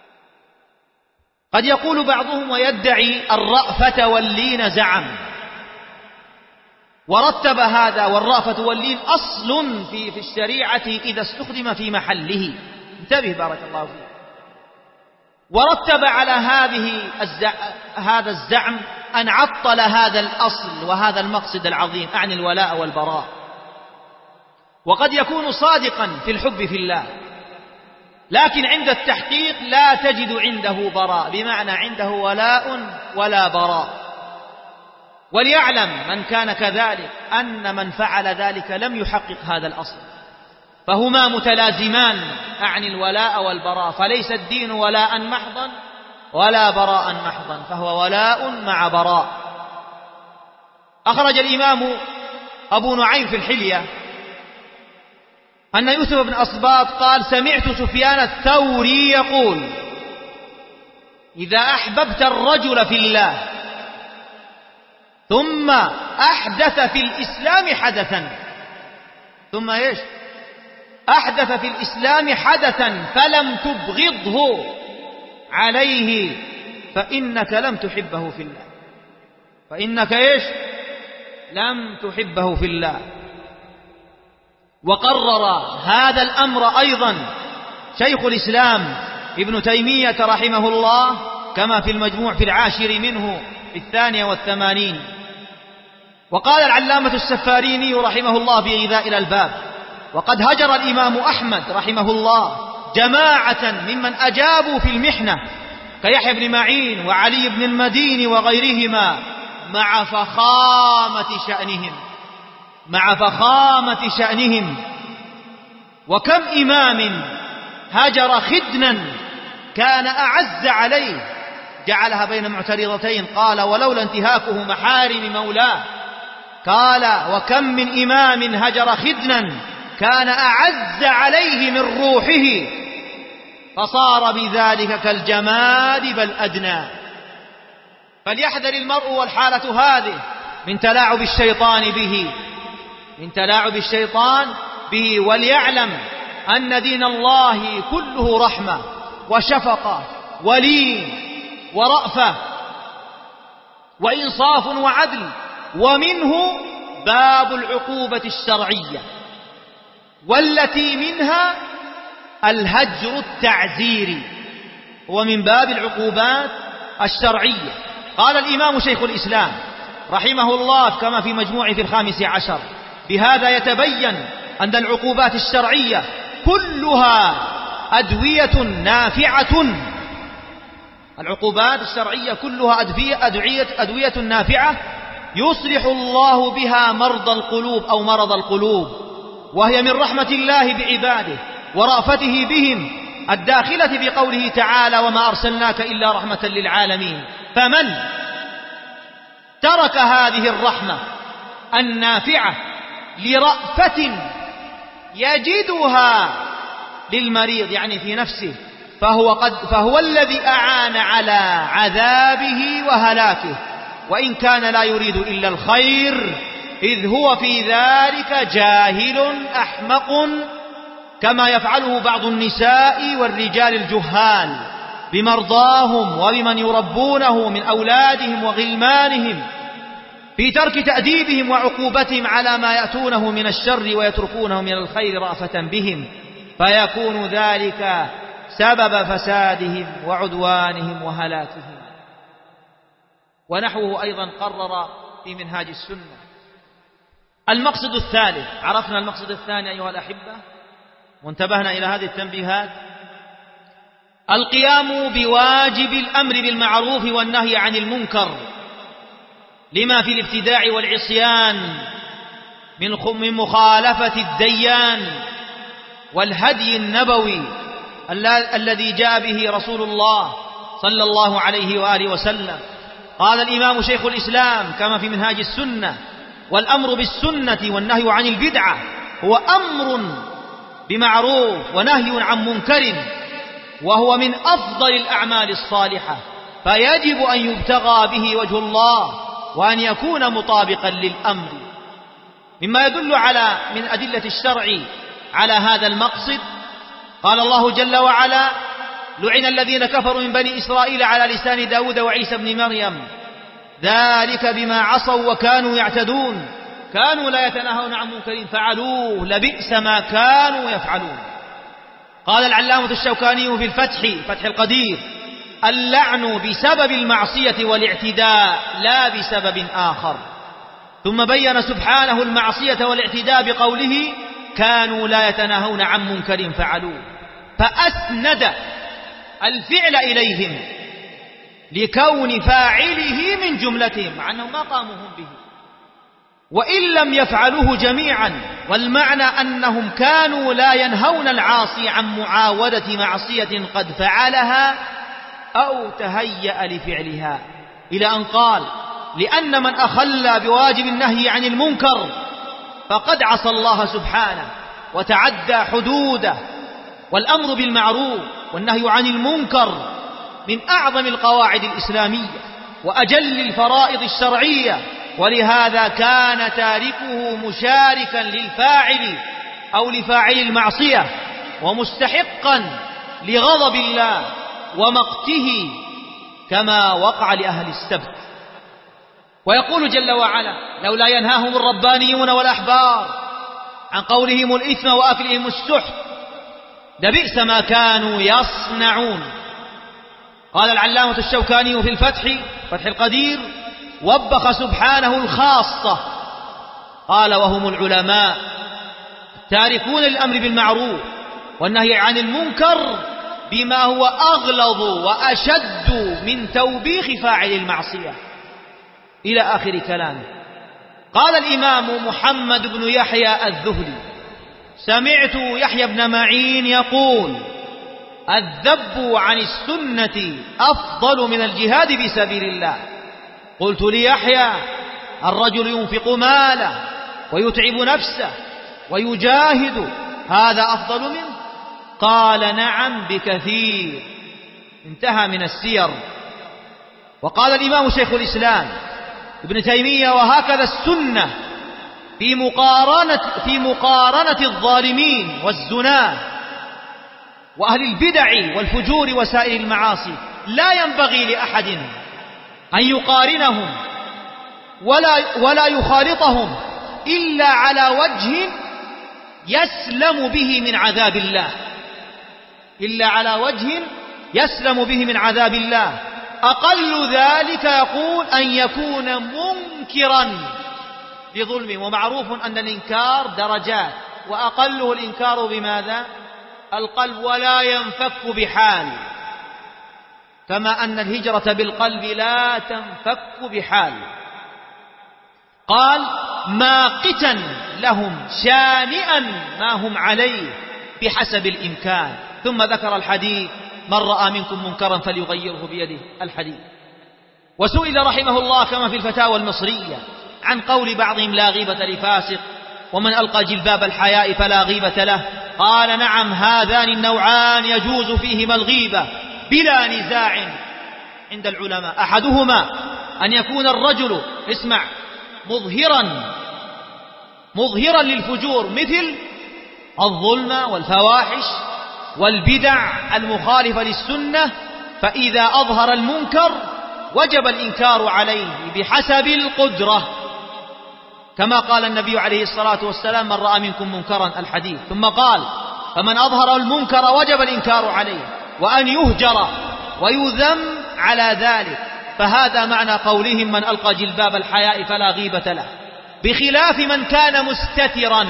قد يقول بعضهم ويدعي الرأفة واللين زعم، ورتب هذا، والرأفة واللين أصل في الشريعة إذا استخدم في محله. انتبه بارك الله فيك. ورتب على هذا الزعم أن عطل هذا الأصل وهذا المقصد العظيم، أعني الولاء والبراء. وقد يكون صادقا في الحب في الله، لكن عند التحقيق لا تجد عنده براء، بمعنى عنده ولاء ولا براء. وليعلم من كان كذلك أن من فعل ذلك لم يحقق هذا الأصل، فهما متلازمان، أعني الولاء والبراء. فليس الدين ولاء محضا ولا براء محضا، فهو ولاء مع براء. أخرج الإمام أبو نعيم في الحلية أن يوسف بن أصباط قال: سمعت سفيان الثوري يقول: إذا أحببت الرجل في الله ثم أحدث في الإسلام حدثا، ثم إيش؟ أحدث في الإسلام حدثا فلم تبغضه عليه فإنك لم تحبه في الله. فإنك إيش؟ لم تحبه في الله. وقرر هذا الأمر أيضا شيخ الإسلام ابن تيمية رحمه الله، كما في المجموع في العاشر منه في 82. وقال العلامة السفاريني رحمه الله في غذاء الألباب: وقد هجر الإمام أحمد رحمه الله جماعة ممن أجابوا في المحنة كيحيى بن معين وعلي بن المديني وغيرهما مع فخامة شأنهم. وكم إمام هجر خدنا كان أعز عليه، جعلها بين معترضتين، قال: ولولا انتهاكه محارم مولاه. قال: وكم من إمام هجر خدنا كان أعز عليه من روحه، فصار بذلك كالجماد بل أدنى. فليحذر المرء والحالة هذه من تلاعب الشيطان به، وليعلم أن دين الله كله رحمة وشفقة ولين ورأفة وإنصاف وعدل، ومنه باب العقوبة الشرعية، والتي منها الهجر التعزيري، ومن باب العقوبات الشرعية. قال الإمام شيخ الإسلام رحمه الله كما في مجموعه في 15: بهذا يتبين أن العقوبات الشرعية كلها أدوية نافعة. العقوبات الشرعية كلها أدوية نافعة يصلح الله بها مرض القلوب، وهي من رحمة الله بعباده ورأفته بهم الداخلة بقوله تعالى: وما أرسلناك إلا رحمة للعالمين. فمن ترك هذه الرحمة النافعة لرأفة يجدها للمريض، يعني في نفسه، فهو الذي أعان على عذابه وهلاكه، وإن كان لا يريد إلا الخير، إذ هو في ذلك جاهل أحمق، كما يفعله بعض النساء والرجال الجهال بمرضاهم وبمن يربونه من أولادهم وغلمانهم، في ترك تأديبهم وعقوبتهم على ما يأتونه من الشر ويتركونه من الخير رأفة بهم، فيكون ذلك سبب فسادهم وعدوانهم وهلاكهم. ونحوه أيضا قرر في منهاج السنة. المقصد الثالث، عرفنا المقصد الثاني أيها الأحبة، وانتبهنا إلى هذه التنبيهات: القيام بواجب الأمر بالمعروف والنهي عن المنكر، لما في الابتداع والعصيان من مخالفة الديان والهدي النبوي الذي جاء به رسول الله صلى الله عليه وآله وسلم. قال الإمام شيخ الإسلام كما في منهاج السنة: والأمر بالسنة والنهي عن البدعة هو أمر بمعروف ونهي عن منكر، وهو من أفضل الأعمال الصالحة، فيجب أن يبتغى به وجه الله وأن يكون مطابقا للأمر. مما يدل من أدلة الشرع على هذا المقصد، قال الله جل وعلا: لعن الذين كفروا من بني إسرائيل على لسان داود وعيسى بن مريم ذلك بما عصوا وكانوا يعتدون كانوا لا يتناهون عن منكر فعلوه لبئس ما كانوا يفعلون. قال العلامة الشوكاني في فتح القدير: اللعن بسبب المعصية والاعتداء لا بسبب آخر. ثم بين سبحانه المعصية والاعتداء بقوله: كانوا لا يتناهون عن منكر فعلوه، فأسند الفعل إليهم لكون فاعله من جملتهم، مع أنهم ما قاموا هم به وإن لم يفعلوه جميعا. والمعنى أنهم كانوا لا ينهون العاصي عن معاودة معصية قد فعلها أو تهيأ لفعلها، إلى أن قال: لأن من أخل بواجب النهي عن المنكر فقد عصى الله سبحانه وتعدى حدوده. والأمر بالمعروف والنهي عن المنكر من أعظم القواعد الإسلامية وأجل الفرائض الشرعية، ولهذا كان تاركه مشاركا للفاعل أو لفاعل المعصية ومستحقا لغضب الله ومقته كما وقع لأهل السبت. ويقول جل وعلا: لولا ينهاهم الربانيون والأحبار عن قولهم الإثم وأكلهم السحت لبئس ما كانوا يصنعون. قال العلامة الشوكاني في فتح القدير: وبخ سبحانه الخاصة، قال: وهم العلماء التاركون للأمر بالمعروف والنهي عن المنكر بما هو أغلظ وأشد من توبيخ فاعل المعصية، إلى آخر كلامه. قال الإمام محمد بن يحيى الذهلي: سمعت يحيى بن معين يقول: الذب عن السنة أفضل من الجهاد في سبيل الله. قلت ليحيى: الرجل ينفق ماله ويتعب نفسه ويجاهد، هذا أفضل منه؟ قال: نعم بكثير. انتهى من السير. وقال الإمام شيخ الإسلام ابن تيمية: وهكذا السنة في مقارنة الظالمين والزناه وأهل البدع والفجور وسائر المعاصي لا ينبغي لأحد أن يقارنهم ولا يخالطهم إلا على وجه يسلم به من عذاب الله، إلا على وجه يسلم به من عذاب الله. أقل ذلك يقول أن يكون منكرا لظلم، ومعروف أن الإنكار درجات، وأقله الإنكار بماذا؟ القلب، ولا ينفك بحال، كما أن الهجرة بالقلب لا تنفك بحال. قال: ماقتا لهم شانئا ما هم عليه بحسب الإمكان. ثم ذكر الحديث: من رأى منكم منكرا فليغيره بيده، الحديث. وسئل رحمه الله كما في الفتاوى المصرية عن قول بعضهم: لا غيبة لفاسق، ومن ألقى جلباب الحياء فلا غيبة له. قال: نعم، هذان النوعان يجوز فيهما الغيبة بلا نزاع عند العلماء. أحدهما أن يكون الرجل، اسمع، مظهرا للفجور مثل الظلم والفواحش والبدع المخالفة للسنة، فإذا أظهر المنكر وجب الإنكار عليه بحسب القدرة، كما قال النبي عليه الصلاة والسلام: من رأى منكم منكرا، الحديث. ثم قال: فمن أظهر المنكر وجب الإنكار عليه، وأن يهجر ويذم على ذلك. فهذا معنى قولهم: من ألقى جلباب الحياء فلا غيبة له، بخلاف من كان مستترا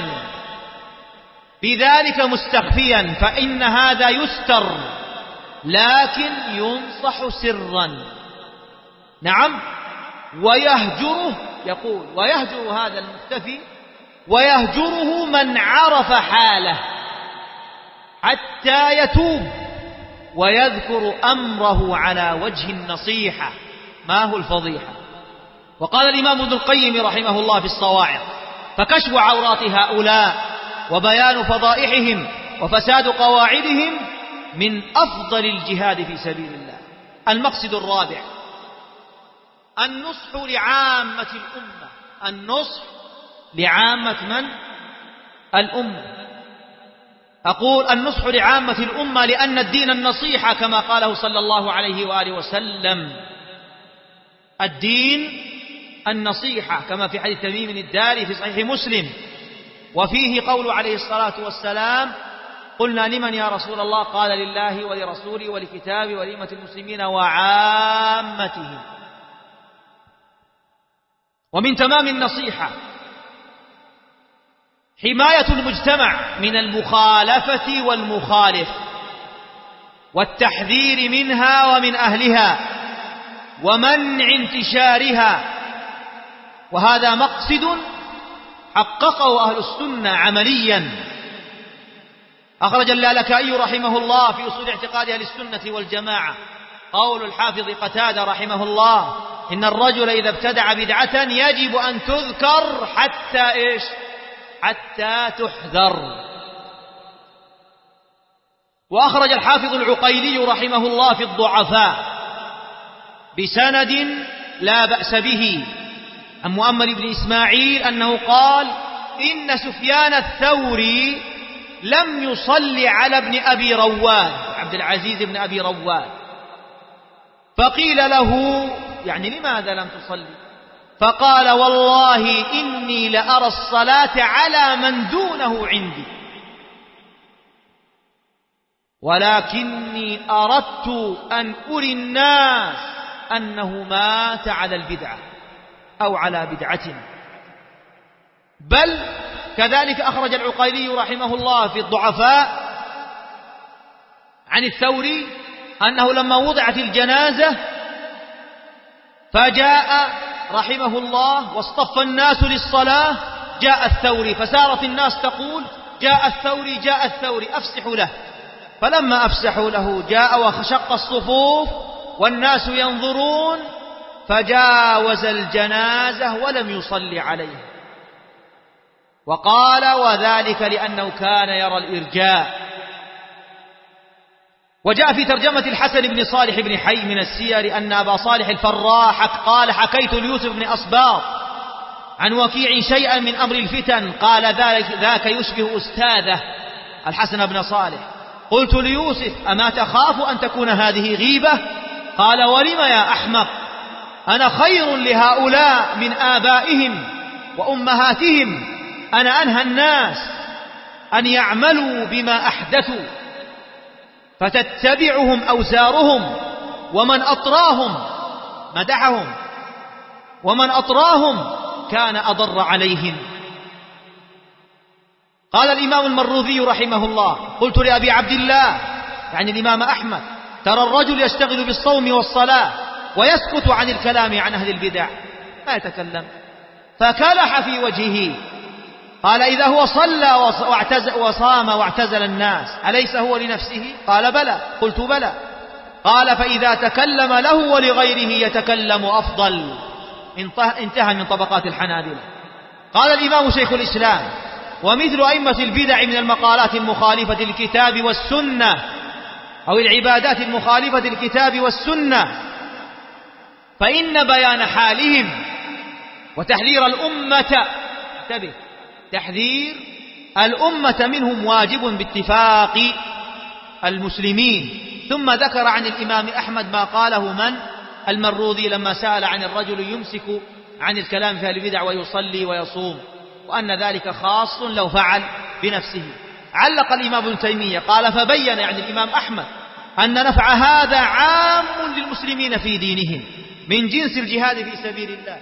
بذلك مستخفيا، فإن هذا يستر لكن ينصح سرا. نعم. ويهجره، يقول: ويهجر هذا المختفي، ويهجره من عرف حاله حتى يتوب ويذكر أمره على وجه النصيحة، ما هو الفضيحة. وقال الإمام ابن القيم رحمه الله في الصواعق: فكشف عورات هؤلاء وبيان فضائحهم وفساد قواعدهم من أفضل الجهاد في سبيل الله. المقصد الرابع: النصح لعامة الأمة. النصح لعامة من؟ الأمة. أقول النصح لعامة الأمة لأن الدين النصيحة، كما قاله صلى الله عليه وآله وسلم: الدين النصيحة كما في حديث تميم الداري في صحيح مسلم، وفيه قول عليه الصلاة والسلام: قلنا لمن يا رسول الله؟ قال لله ولرسوله ولكتابه ولأئمة المسلمين وعامتهم. ومن تمام النصيحة حماية المجتمع من المخالفة والمخالف، والتحذير منها ومن أهلها، ومنع انتشارها، وهذا مقصد حققه أهل السنة عمليا. أخرج اللالكائي رحمه الله في أصول اعتقاد أهل السنة والجماعة قول الحافظ قتادة رحمه الله: إن الرجل إذا ابتدع بدعة يجب أن تذكر حتى إيش؟ حتى تحذر. وأخرج الحافظ العقيلي رحمه الله في الضعفاء بسند لا بأس به عن مؤمل بن إسماعيل أنه قال: إن سفيان الثوري لم يصلي على ابن أبي رواد، عبد العزيز بن أبي رواد، فقيل له: يعني لماذا لم تصلي؟ فقال: والله إني لأرى الصلاة على من دونه عندي، ولكني أردت أن أري الناس أنه مات على البدعة أو على بدعة. بل كذلك أخرج العقيلي رحمه الله في الضعفاء عن الثوري أنه لما وضعت الجنازة فجاء رحمه الله واصطف الناس للصلاة، جاء الثوري، فسارت الناس تقول: جاء الثوري جاء الثوري أفسحوا له. فلما أفسحوا له جاء وشق الصفوف والناس ينظرون، فجاوز الجنازة ولم يصلي عليه، وقال: وذلك لأنه كان يرى الإرجاء. وجاء في ترجمة الحسن بن صالح بن حي من السير أن أبا صالح الفراح قال: حكيت ليوسف بن أصباط عن وكيع شيئا من أمر الفتن، قال: ذاك يشبه أستاذه الحسن بن صالح. قلت ليوسف: أما تخاف أن تكون هذه غيبة؟ قال: ولم يا أحمق؟ أنا خير لهؤلاء من آبائهم وأمهاتهم، أنا أنهى الناس أن يعملوا بما أحدثوا فتتبعهم أوزارهم، ومن أطراهم مدحهم، ومن أطراهم كان أضر عليهم. قال الإمام المروذي رحمه الله: قلت لأبي عبد الله يعني الإمام أحمد: ترى الرجل يشتغل بالصوم والصلاة ويسكت عن الكلام عن أهل البدع، ما يتكلم، فكلح في وجهه. قال: إذا هو صلى وصام واعتزل الناس أليس هو لنفسه؟ قال: بلى. قلت: بلى. قال: فإذا تكلم له ولغيره يتكلم أفضل. انتهى من طبقات الحنابلة. قال الإمام شيخ الإسلام: ومثل أئمة البدع من المقالات المخالفة للكتاب والسنة أو العبادات المخالفة للكتاب والسنة، فإن بيان حالهم وتحذير الأمة، انتبه، تحذير الأمة منهم واجب باتفاق المسلمين. ثم ذكر عن الإمام أحمد ما قاله من؟ المروذي لما سأل عن الرجل يمسك عن الكلام في البدع ويصلي ويصوم، وأن ذلك خاص لو فعل بنفسه. علق الإمام ابن تيمية قال: فبين يعني الإمام أحمد أن نفع هذا عام للمسلمين في دينهم من جنس الجهاد في سبيل الله،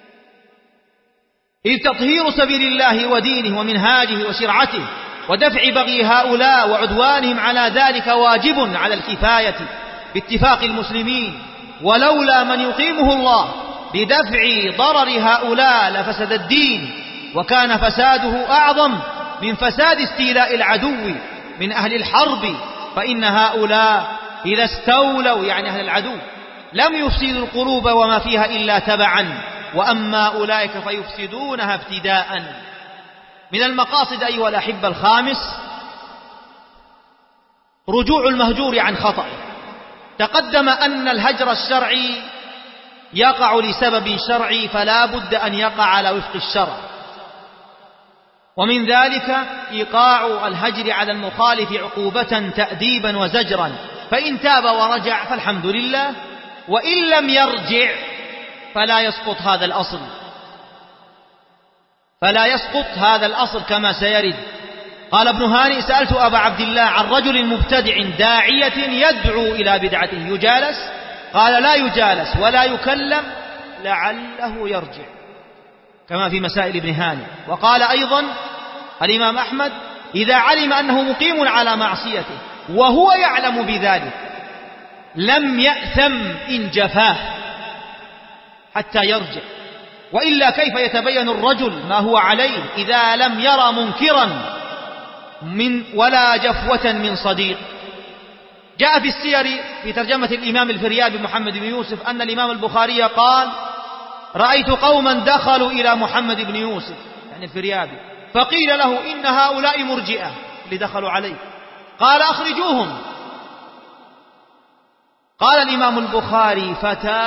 إذ تطهير سبيل الله ودينه ومنهاجه وشرعته ودفع بغي هؤلاء وعدوانهم على ذلك واجب على الكفاية باتفاق المسلمين، ولولا من يقيمه الله بدفع ضرر هؤلاء لفسد الدين، وكان فساده أعظم من فساد استيلاء العدو من أهل الحرب، فإن هؤلاء إذا استولوا يعني أهل العدو لم يفسدوا القلوب وما فيها إلا تبعا، وأما أولئك فيفسدونها ابتداء. من المقاصد أيها الأحبة الخامس: رجوع المهجور عن خطأ. تقدم أن الهجر الشرعي يقع لسبب شرعي، فلا بد أن يقع على وفق الشرع، ومن ذلك إيقاع الهجر على المخالف عقوبة تأديبا وزجرا، فإن تاب ورجع فالحمد لله، وإن لم يرجع فلا يسقط هذا الأصل كما سيرد. قال ابن هانئ: سألت أبا عبد الله عن رجل مبتدع داعية يدعو إلى بدعته يجالس؟ قال: لا يجالس ولا يكلم لعله يرجع، كما في مسائل ابن هانئ. وقال أيضا الإمام أحمد: إذا علم أنه مقيم على معصيته وهو يعلم بذلك لم يأثم إن جفاه حتى يرجع، وإلا كيف يتبين الرجل ما هو عليه إذا لم يرى منكرا ولا جفوة من صديق؟ جاء في السير في ترجمة الإمام الفريابي محمد بن يوسف أن الإمام البخاري قال: رأيت قوما دخلوا إلى محمد بن يوسف يعني الفريابي فقيل له: إن هؤلاء مرجئة اللي دخلوا عليه. قال: أخرجوهم. قال الإمام البخاري: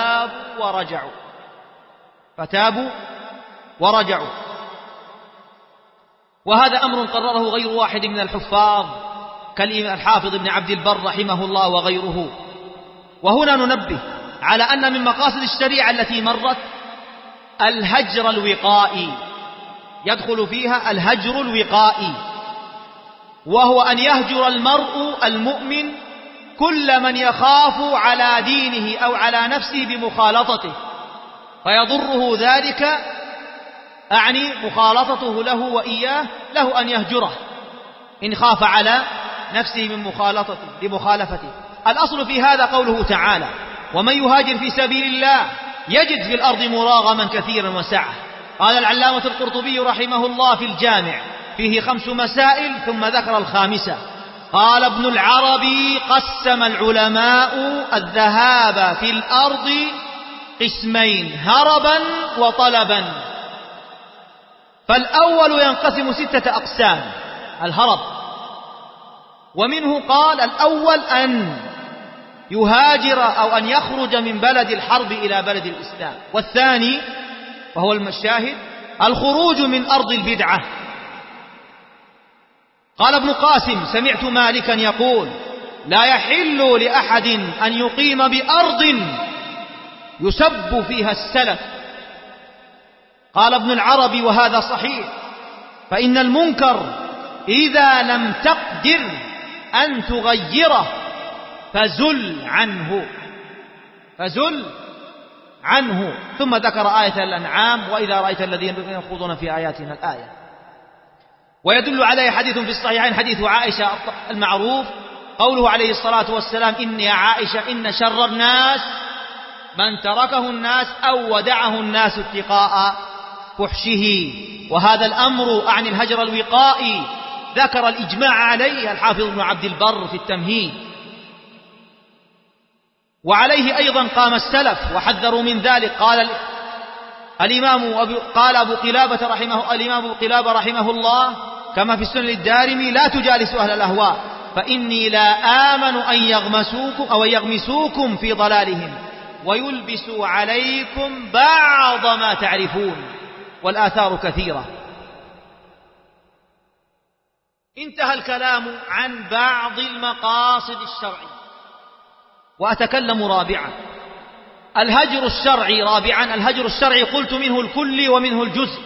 فتابوا ورجعوا. وهذا أمر قرره غير واحد من الحفاظ كالحافظ ابن عبد البر رحمه الله وغيره. وهنا ننبه على أن من مقاصد الشريعة التي مرت الهجر الوقائي، يدخل فيها الهجر الوقائي، وهو أن يهجر المرء المؤمن كل من يخاف على دينه أو على نفسه بمخالطته فيضره ذلك، أعني مخالطته له وإياه، له أن يهجره إن خاف على نفسه من بمخالفته. الأصل في هذا قوله تعالى: ومن يهاجر في سبيل الله يجد في الأرض مراغما كثيرا وسعة. قال العلامة القرطبي رحمه الله في الجامع: فيه 5 مسائل، ثم ذكر الخامسة. قال ابن العربي: قسم العلماء الذهاب في الأرض قسمين: هربا وطلبا. فالأول ينقسم 6 أقسام: الهرب، ومنه قال: الأول أن يهاجر أو أن يخرج من بلد الحرب إلى بلد الإسلام. والثاني وهو المشاهد: الخروج من أرض البدعة. قال ابن قاسم: سمعت مالكا يقول: لا يحل لأحد أن يقيم بأرض يسب فيها السلف. قال ابن العربي: وهذا صحيح، فإن المنكر إذا لم تقدر أن تغيره فزل عنه. ثم ذكر آية الأنعام: وإذا رأيت الذين يخوضون في آياتنا الآية. ويدل عليه حديث في الصحيحين، حديث عائشة المعروف، قوله عليه الصلاة والسلام: إن يا عائشة إن شر الناس من تركه الناس أو ودعه الناس اتقاء فحشه. وهذا الأمر عن الهجر الوقائي ذكر الإجماع عليه الحافظ ابن عبد البر في التمهيد، وعليه أيضا قام السلف وحذروا من ذلك. قال أبو قلابة رحمه الله كما في السنن الدارمي: لا تجالسوا أهل الأهواء فإني لا آمن أن يغمسوكم في ضلالهم ويلبسوا عليكم بعض ما تعرفون. والآثار كثيرة. انتهى الكلام عن بعض المقاصد الشرعية، وأتكلم رابعا الهجر الشرعي. الهجر الشرعي قلت منه الكل ومنه الجزء،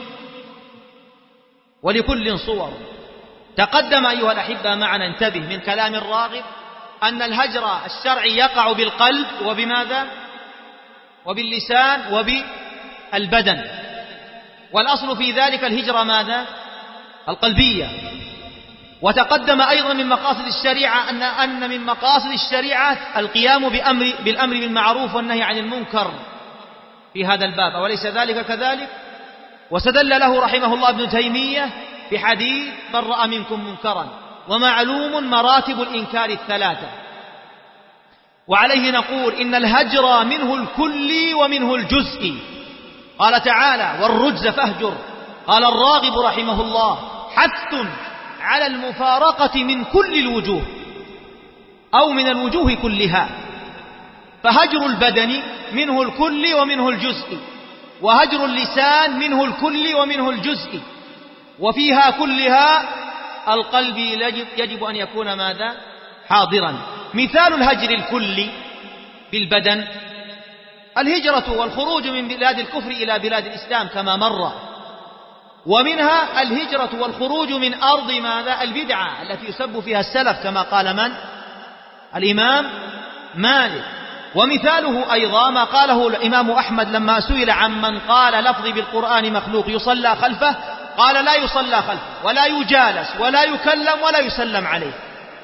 ولكل صور. تقدم أيها الأحبة معنا، انتبه من كلام الراغب، أن الهجر الشرعي يقع بالقلب وبماذا؟ وباللسان وبالبدن، والأصل في ذلك الهجرة ماذا؟ القلبية. وتقدم أيضا من مقاصد الشريعة أن من مقاصد الشريعة القيام بالأمر بالمعروف والنهي عن المنكر في هذا الباب، أوليس ذلك كذلك؟ واستدل له رحمه الله ابن تيمية بحديث: من رأى منكم منكرا. ومعلوم مراتب الإنكار 3، وعليه نقول إن الهجر منه الكلي ومنه الجزئي. قال تعالى: والرجز فاهجر. قال الراغب رحمه الله: حث على المفارقة من كل الوجوه أو من الوجوه كلها. فهجر البدن منه الكلي ومنه الجزئي، وهجر اللسان منه الكلي ومنه الجزئي، وفيها كلها القلب يجب أن يكون ماذا؟ حاضرا. مثال الهجر الكلي بالبدن: الهجرة والخروج من بلاد الكفر إلى بلاد الإسلام كما مر، ومنها الهجرة والخروج من أرض ماذا؟ البدعة التي يسب فيها السلف كما قال من؟ الإمام مالك. ومثاله أيضا ما قاله الإمام أحمد لما سئل عمن قال لفظي بالقرآن مخلوق يصلى خلفه، قال لا يصلى خلفه ولا يجالس ولا يكلم ولا يسلم عليه،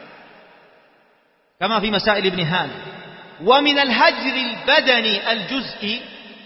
كما في مسائل ابن هاني. ومن الهجر البدني الجزئي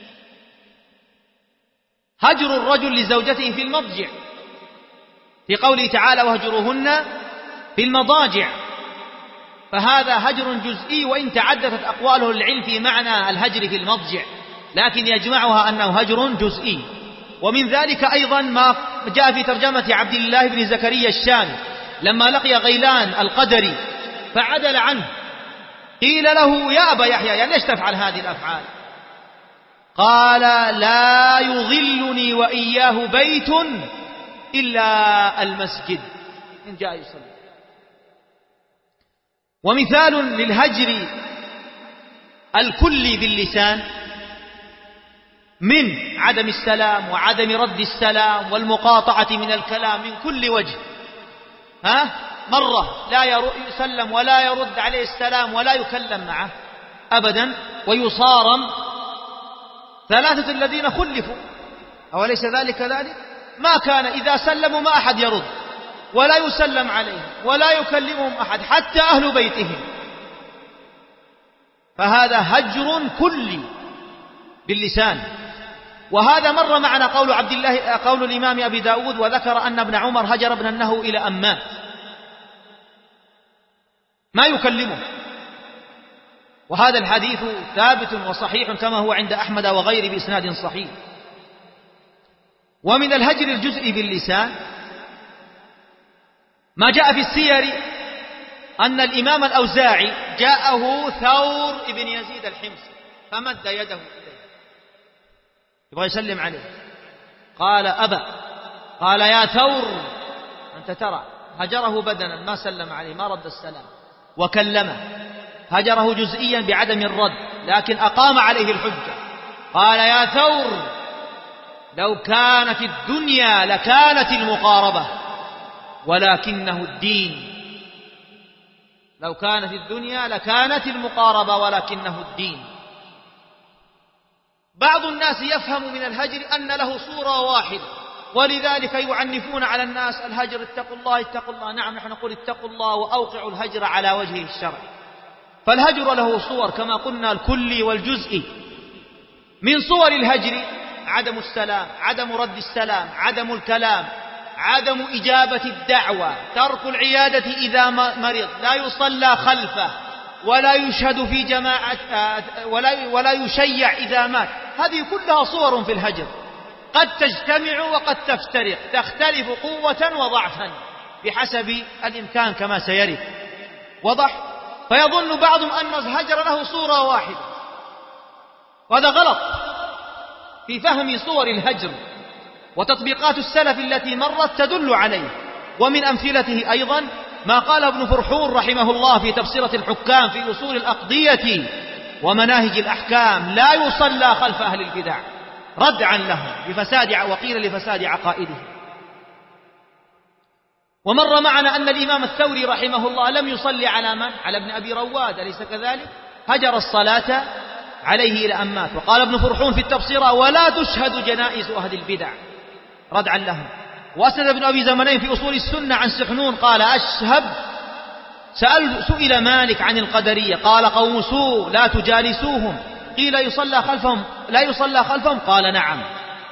هجر الرجل لزوجته في المضجع، في قوله تعالى واهجروهن في المضاجع، فهذا هجر جزئي، وإن تعددت أقواله العلم في معنى الهجر في المضجع، لكن يجمعها أنه هجر جزئي. ومن ذلك أيضا ما جاء في ترجمة عبد الله بن زكريا الشامي لما لقي غيلان القدري فعدل عنه، قيل له يا أبا يحيى يعني ليش تفعل هذه الأفعال؟ قال لا يظلني وإياه بيت إلا المسجد إن جاء يصلي. ومثال للهجر الكلي باللسان من عدم السلام وعدم رد السلام والمقاطعة من الكلام من كل وجه، مرة لا يسلم ولا يرد عليه السلام ولا يكلم معه أبدا، ويصارم 3 الذين خلفوا، أوليس ذلك ذلك؟ ما كان إذا سلموا ما أحد يرد ولا يسلم عليهم ولا يكلمهم أحد حتى أهل بيتهم، فهذا هجر كلي باللسان. وهذا مر معنا قول الإمام أبي داود وذكر أن ابن عمر هجر ابنه إلى أمات ما يكلمه، وهذا الحديث ثابت وصحيح كما هو عند أحمد وغيره بإسناد صحيح. ومن الهجر الجزئي باللسان ما جاء في السير أن الإمام الأوزاعي جاءه ثور ابن يزيد الحمصي فمد يده إليه يبغى يسلم عليه، قال أبى، قال يا ثور أنت ترى هجره بدنا ما سلم عليه ما رد السلام، وكلمه هجره جزئيا بعدم الرد لكن أقام عليه الحجة، قال يا ثور لو كانت الدنيا لكانت المقاربة ولكنه الدين، لو كانت الدنيا لكانت المقاربة ولكنه الدين. بعض الناس يفهم من الهجر أن له صورة واحدة، ولذلك يعنفون على الناس الهجر اتقوا الله اتقوا الله. نعم نحن نقول اتقوا الله وأوقعوا الهجر على وجهه الشرعي، فالهجر له صور كما قلنا الكلي والجزئي. من صور الهجر عدم السلام، عدم رد السلام، عدم الكلام، عدم إجابة الدعوة، ترك العيادة إذا مرض، لا يصلى خلفه ولا يشهد في جماعة ولا يشيع إذا مات. هذه كلها صور في الهجر قد تجتمع وقد تفترق، تختلف قوة وضعفا بحسب الإمكان كما سيرد. وضح؟ فيظن بعضهم أن الهجر له صورة واحدة، وهذا غلط في فهم صور الهجر، وتطبيقات السلف التي مرت تدل عليه. ومن أمثلته أيضا ما قال ابن فرحون رحمه الله في تبصرة الحكام في أصول الأقضية ومناهج الأحكام: لا يصلى خلف أهل البدع ردعا لهم بفساد، وقيل لفساد عقائده. ومر معنا أن الإمام الثوري رحمه الله لم يصلي على من؟ على ابن أبي رواد، أليس كذلك؟ هجر الصلاة عليه إلى أمات. وقال ابن فرحون في التبصرة: ولا تشهد جنائز أهل البدع ردعا لهم. وأسند ابن أبي زمنين في أصول السنة عن سحنون قال: أشهب سئل مالك عن القدرية قال: قوم سوء لا تجالسوهم. قيل: يصلى خلفهم لا يصلى خلفهم؟ قال: نعم.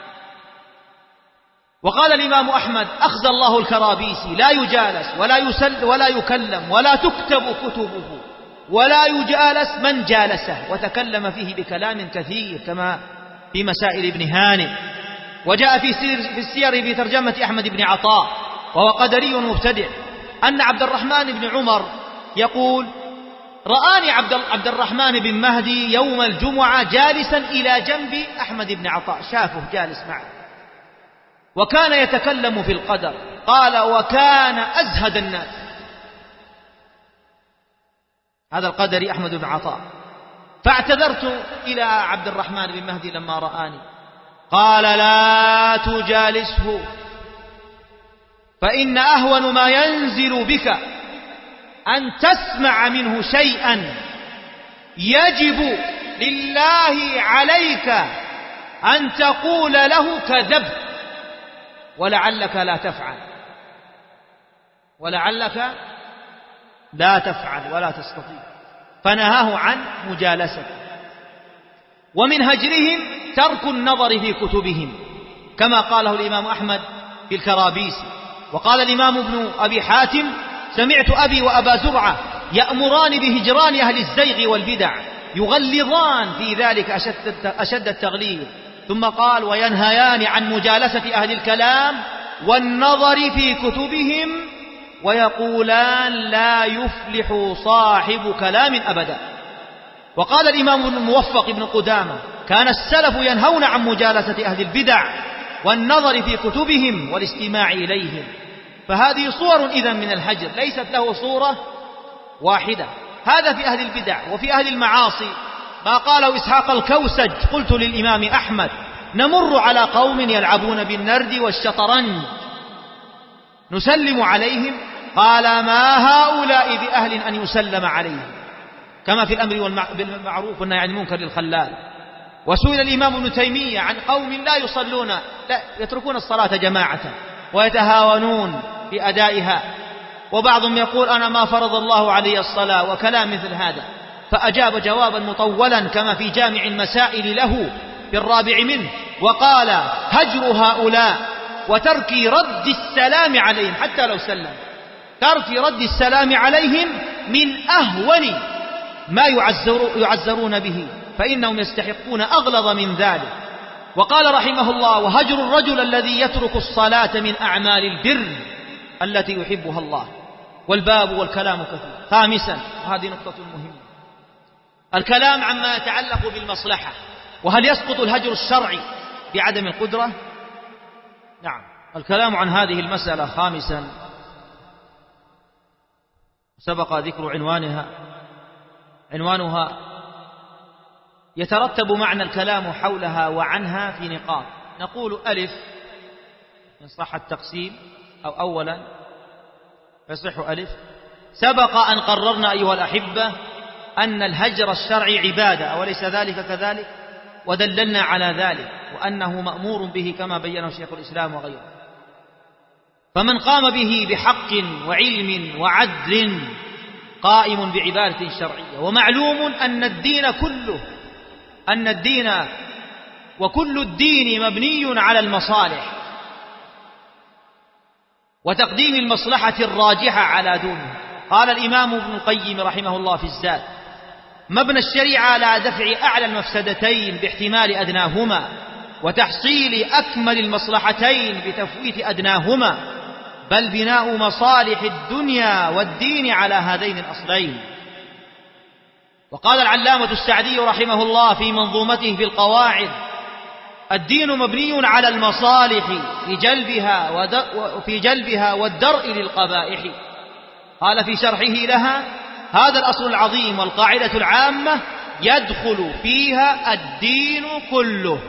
وقال الإمام أحمد: أخزى الله الكرابيسي لا يجالس ولا يسل ولا يكلم ولا تكتب كتبه ولا يجالس من جالسه، وتكلم فيه بكلام كثير كما في مسائل ابن هانئ. وجاء في السير في ترجمة أحمد بن عطاء وهو قدري مبتدع أن عبد الرحمن بن عمر يقول: رآني عبد الرحمن بن مهدي يوم الجمعة جالسا إلى جنب أحمد بن عطاء، شافه جالس معه وكان يتكلم في القدر. قال: وكان أزهد الناس. هذا القدري أحمد بن عطاء فاعتذرت إلى عبد الرحمن بن مهدي لما رآني، قال: لا تجالسه، فإن أهون ما ينزل بك أن تسمع منه شيئا يجب لله عليك أن تقول له كذبت، ولعلك لا تفعل، ولعلك لا تفعل ولا تستطيع. فنهاه عن مجالسته. ومن هجرهم ترك النظر في كتبهم، كما قاله الإمام أحمد في الكرابيسي. وقال الإمام ابن أبي حاتم: سمعت أبي وأبا زرعة يأمران بهجران أهل الزيغ والبدع، يغلظان في ذلك أشد التغليظ. ثم قال: وينهيان عن مجالسة أهل الكلام والنظر في كتبهم، ويقولان: لا يفلح صاحب كلام أبدا. وقال الإمام الموفق بن قدامة: كان السلف ينهون عن مجالسة أهل البدع والنظر في كتبهم والاستماع إليهم. فهذه صور إذن من الهجر، ليست له صورة واحدة. هذا في أهل البدع. وفي أهل المعاصي ما قاله إسحاق الكوسج: قلت للإمام أحمد: نمر على قوم يلعبون بالنرد والشطرنج نسلم عليهم، قال: ما هؤلاء بأهل أن يسلم عليهم، كما في الأمر بالمعروف والنهي عن المنكر للخلال. وسئل الإمام ابن تيمية عن قوم لا يصلون، لا يتركون الصلاة جماعة ويتهاونون في أدائها، وبعضهم يقول: أنا ما فرض الله علي الصلاة، وكلام مثل هذا. فأجاب جوابا مطولا كما في جامع المسائل له في الرابع منه، وقال: هجر هؤلاء وترك رد السلام عليهم حتى لو سلم، ترك رد السلام عليهم من أهون ما يعزرون به، فإنهم يستحقون أغلظ من ذلك. وقال رحمه الله: وهجر الرجل الذي يترك الصلاة من أعمال البر التي يحبها الله. والباب والكلام كثير. خامسا، وهذه نقطة مهمة، الكلام عما يتعلق بالمصلحة. وهل يسقط الهجر الشرعي بعدم القدرة؟ نعم، الكلام عن هذه المسألة. خامسا، سبق ذكر عنوانها يترتب معنى الكلام حولها وعنها في نقاط. نقول: ألف، إن صح التقسيم، أو أولا يصح ألف: سبق أن قررنا أيها الأحبة أن الهجر الشرعي عبادة، أوليس ذلك كذلك؟ ودللنا على ذلك، وأنه مأمور به كما بينه شيخ الإسلام وغيره. فمن قام به بحق وعلم وعدل قائم بعبادة شرعية. ومعلوم أن الدين وكل الدين مبني على المصالح، وتقديم المصلحة الراجحة على دونها. قال الإمام ابن القيم رحمه الله في الزاد: مبنى الشريعة على دفع أعلى المفسدتين باحتمال أدناهما، وتحصيل أكمل المصلحتين بتفويت أدناهما، بل بناء مصالح الدنيا والدين على هذين الأصلين. وقال العلامة السعدي رحمه الله في منظومته في القواعد: الدين مبني على المصالح في جلبها والدرء للقبائح. قال في شرحه لها: هذا الأصل العظيم والقاعدة العامة يدخل فيها الدين كله،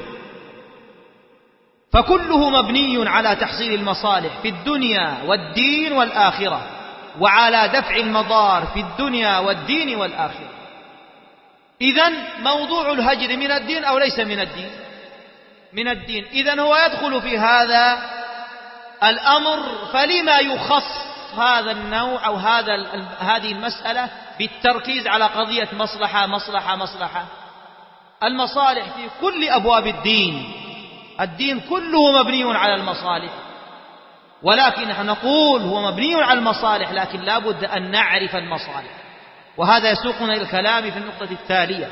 فكله مبني على تحصيل المصالح في الدنيا والدين والآخرة، وعلى دفع المضار في الدنيا والدين والآخرة. إذن موضوع الهجر من الدين أو ليس من الدين؟ من الدين. إذن هو يدخل في هذا الأمر. فلما يخص هذا النوع أو هذه المسألة بالتركيز على قضية مصلحة مصلحة مصلحة؟ المصالح في كل أبواب الدين، الدين كله مبني على المصالح، ولكن نحن نقول هو مبني على المصالح، لكن لا بد أن نعرف المصالح. وهذا يسوقنا إلى الكلام في النقطة التالية.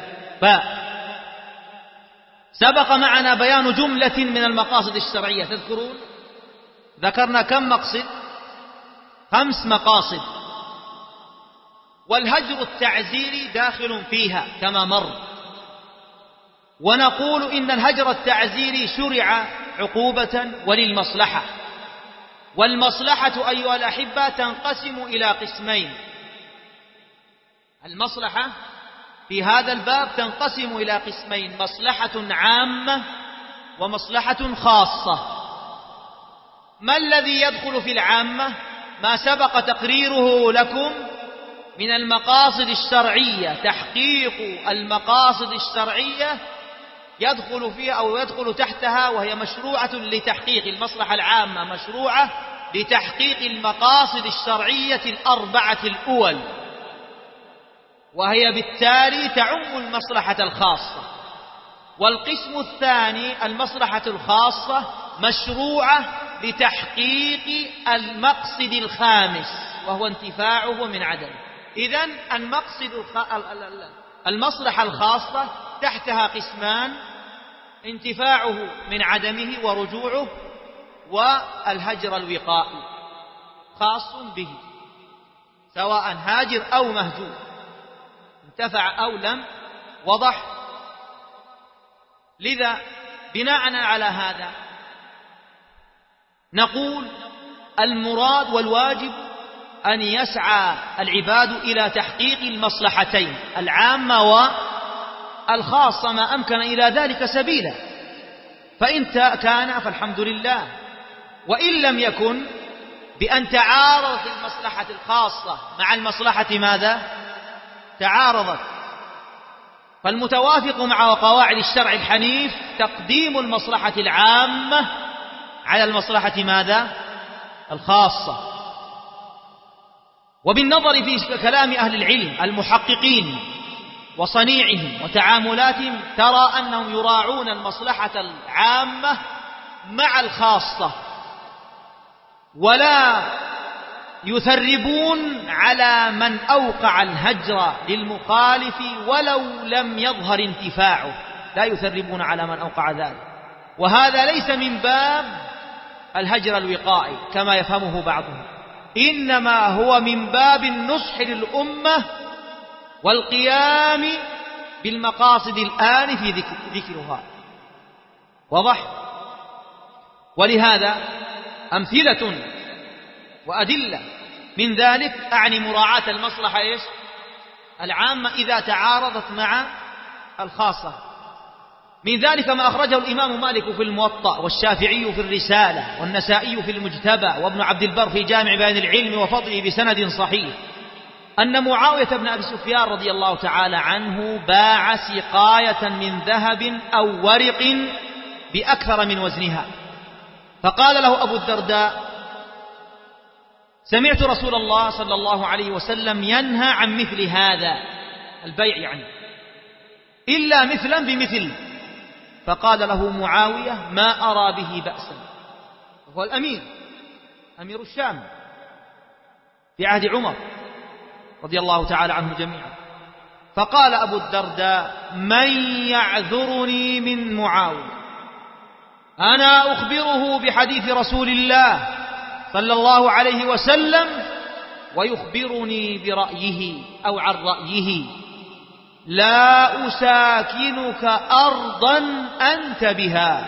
سبق معنا بيان جملة من المقاصد الشرعية، تذكرون؟ ذكرنا كم مقصد؟ 5 مقاصد، والهجر التعزيري داخل فيها كما مر. ونقول إن الهجر التعزيري شرع عقوبة وللمصلحة، والمصلحة أيها الأحبة تنقسم إلى قسمين: المصلحة في هذا الباب تنقسم إلى قسمين: مصلحة عامة ومصلحة خاصة. ما الذي يدخل في العامة؟ ما سبق تقريره لكم من المقاصد الشرعية. تحقيق المقاصد الشرعية يدخل فيها أو يدخل تحتها، وهي مشروعة لتحقيق المصلحة العامة، مشروعة لتحقيق المقاصد الشرعية الأربعة الأول، وهي بالتالي تعم المصلحة الخاصة. والقسم الثاني المصلحة الخاصة مشروعة لتحقيق المقصد الخامس، وهو انتفاعه من عدمه. إذن المصلحة الخاصة تحتها قسمان: انتفاعه من عدمه ورجوعه، والهجر الوقائي خاص به، سواء هاجر أو مهجور، انتفع أو لم. وضح؟ لذا بناء على هذا نقول المراد والواجب أن يسعى العباد إلى تحقيق المصلحتين العامة والخاصة ما أمكن إلى ذلك سبيلا، فإن كان فالحمد لله، وإن لم يكن بأن تعارضت المصلحة الخاصة مع المصلحة ماذا؟ تعارضت. فالمتوافق مع قواعد الشرع الحنيف تقديم المصلحة العامة على المصلحة ماذا؟ الخاصة. وبالنظر في كلام أهل العلم المحققين وصنيعهم وتعاملاتهم ترى أنهم يراعون المصلحة العامة مع الخاصة، ولا يثربون على من أوقع الهجر للمخالف ولو لم يظهر انتفاعه، لا يثربون على من أوقع ذلك. وهذا ليس من باب الهجر الوقائي كما يفهمه بعضهم، إنما هو من باب النصح للأمة والقيام بالمقاصد الآن في ذكرها. واضح؟ ولهذا أمثلة وأدلة من ذلك أعني مراعاة المصلحة العامة إذا تعارضت مع الخاصة. من ذلك ما أخرجه الإمام مالك في الموطأ، والشافعي في الرسالة، والنسائي في المجتبى، وابن عبد البر في جامع بيان العلم وفضله بسند صحيح، أن معاوية بن أبي سفيان رضي الله تعالى عنه باع سقاية من ذهب أو ورق بأكثر من وزنها، فقال له أبو الدرداء: سمعت رسول الله صلى الله عليه وسلم ينهى عن مثل هذا البيع، يعني إلا مثلا بمثل. فقال له معاوية: ما أرى به بأسا. وهو الأمير، أمير الشام في عهد عمر رضي الله تعالى عنه جميعا. فقال أبو الدرداء: من يعذرني من معاوية؟ أنا أخبره بحديث رسول الله صلى الله عليه وسلم ويخبرني برأيه أو عن رأيه. لا أساكنك أرضا أنت بها.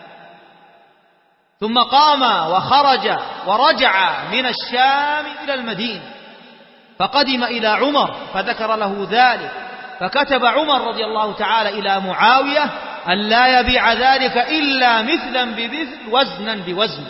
ثم قام وخرج ورجع من الشام إلى المدينة، فقدم إلى عمر فذكر له ذلك، فكتب عمر رضي الله تعالى إلى معاوية أن لا يبيع ذلك إلا مثلا بمثل وزنا بوزن.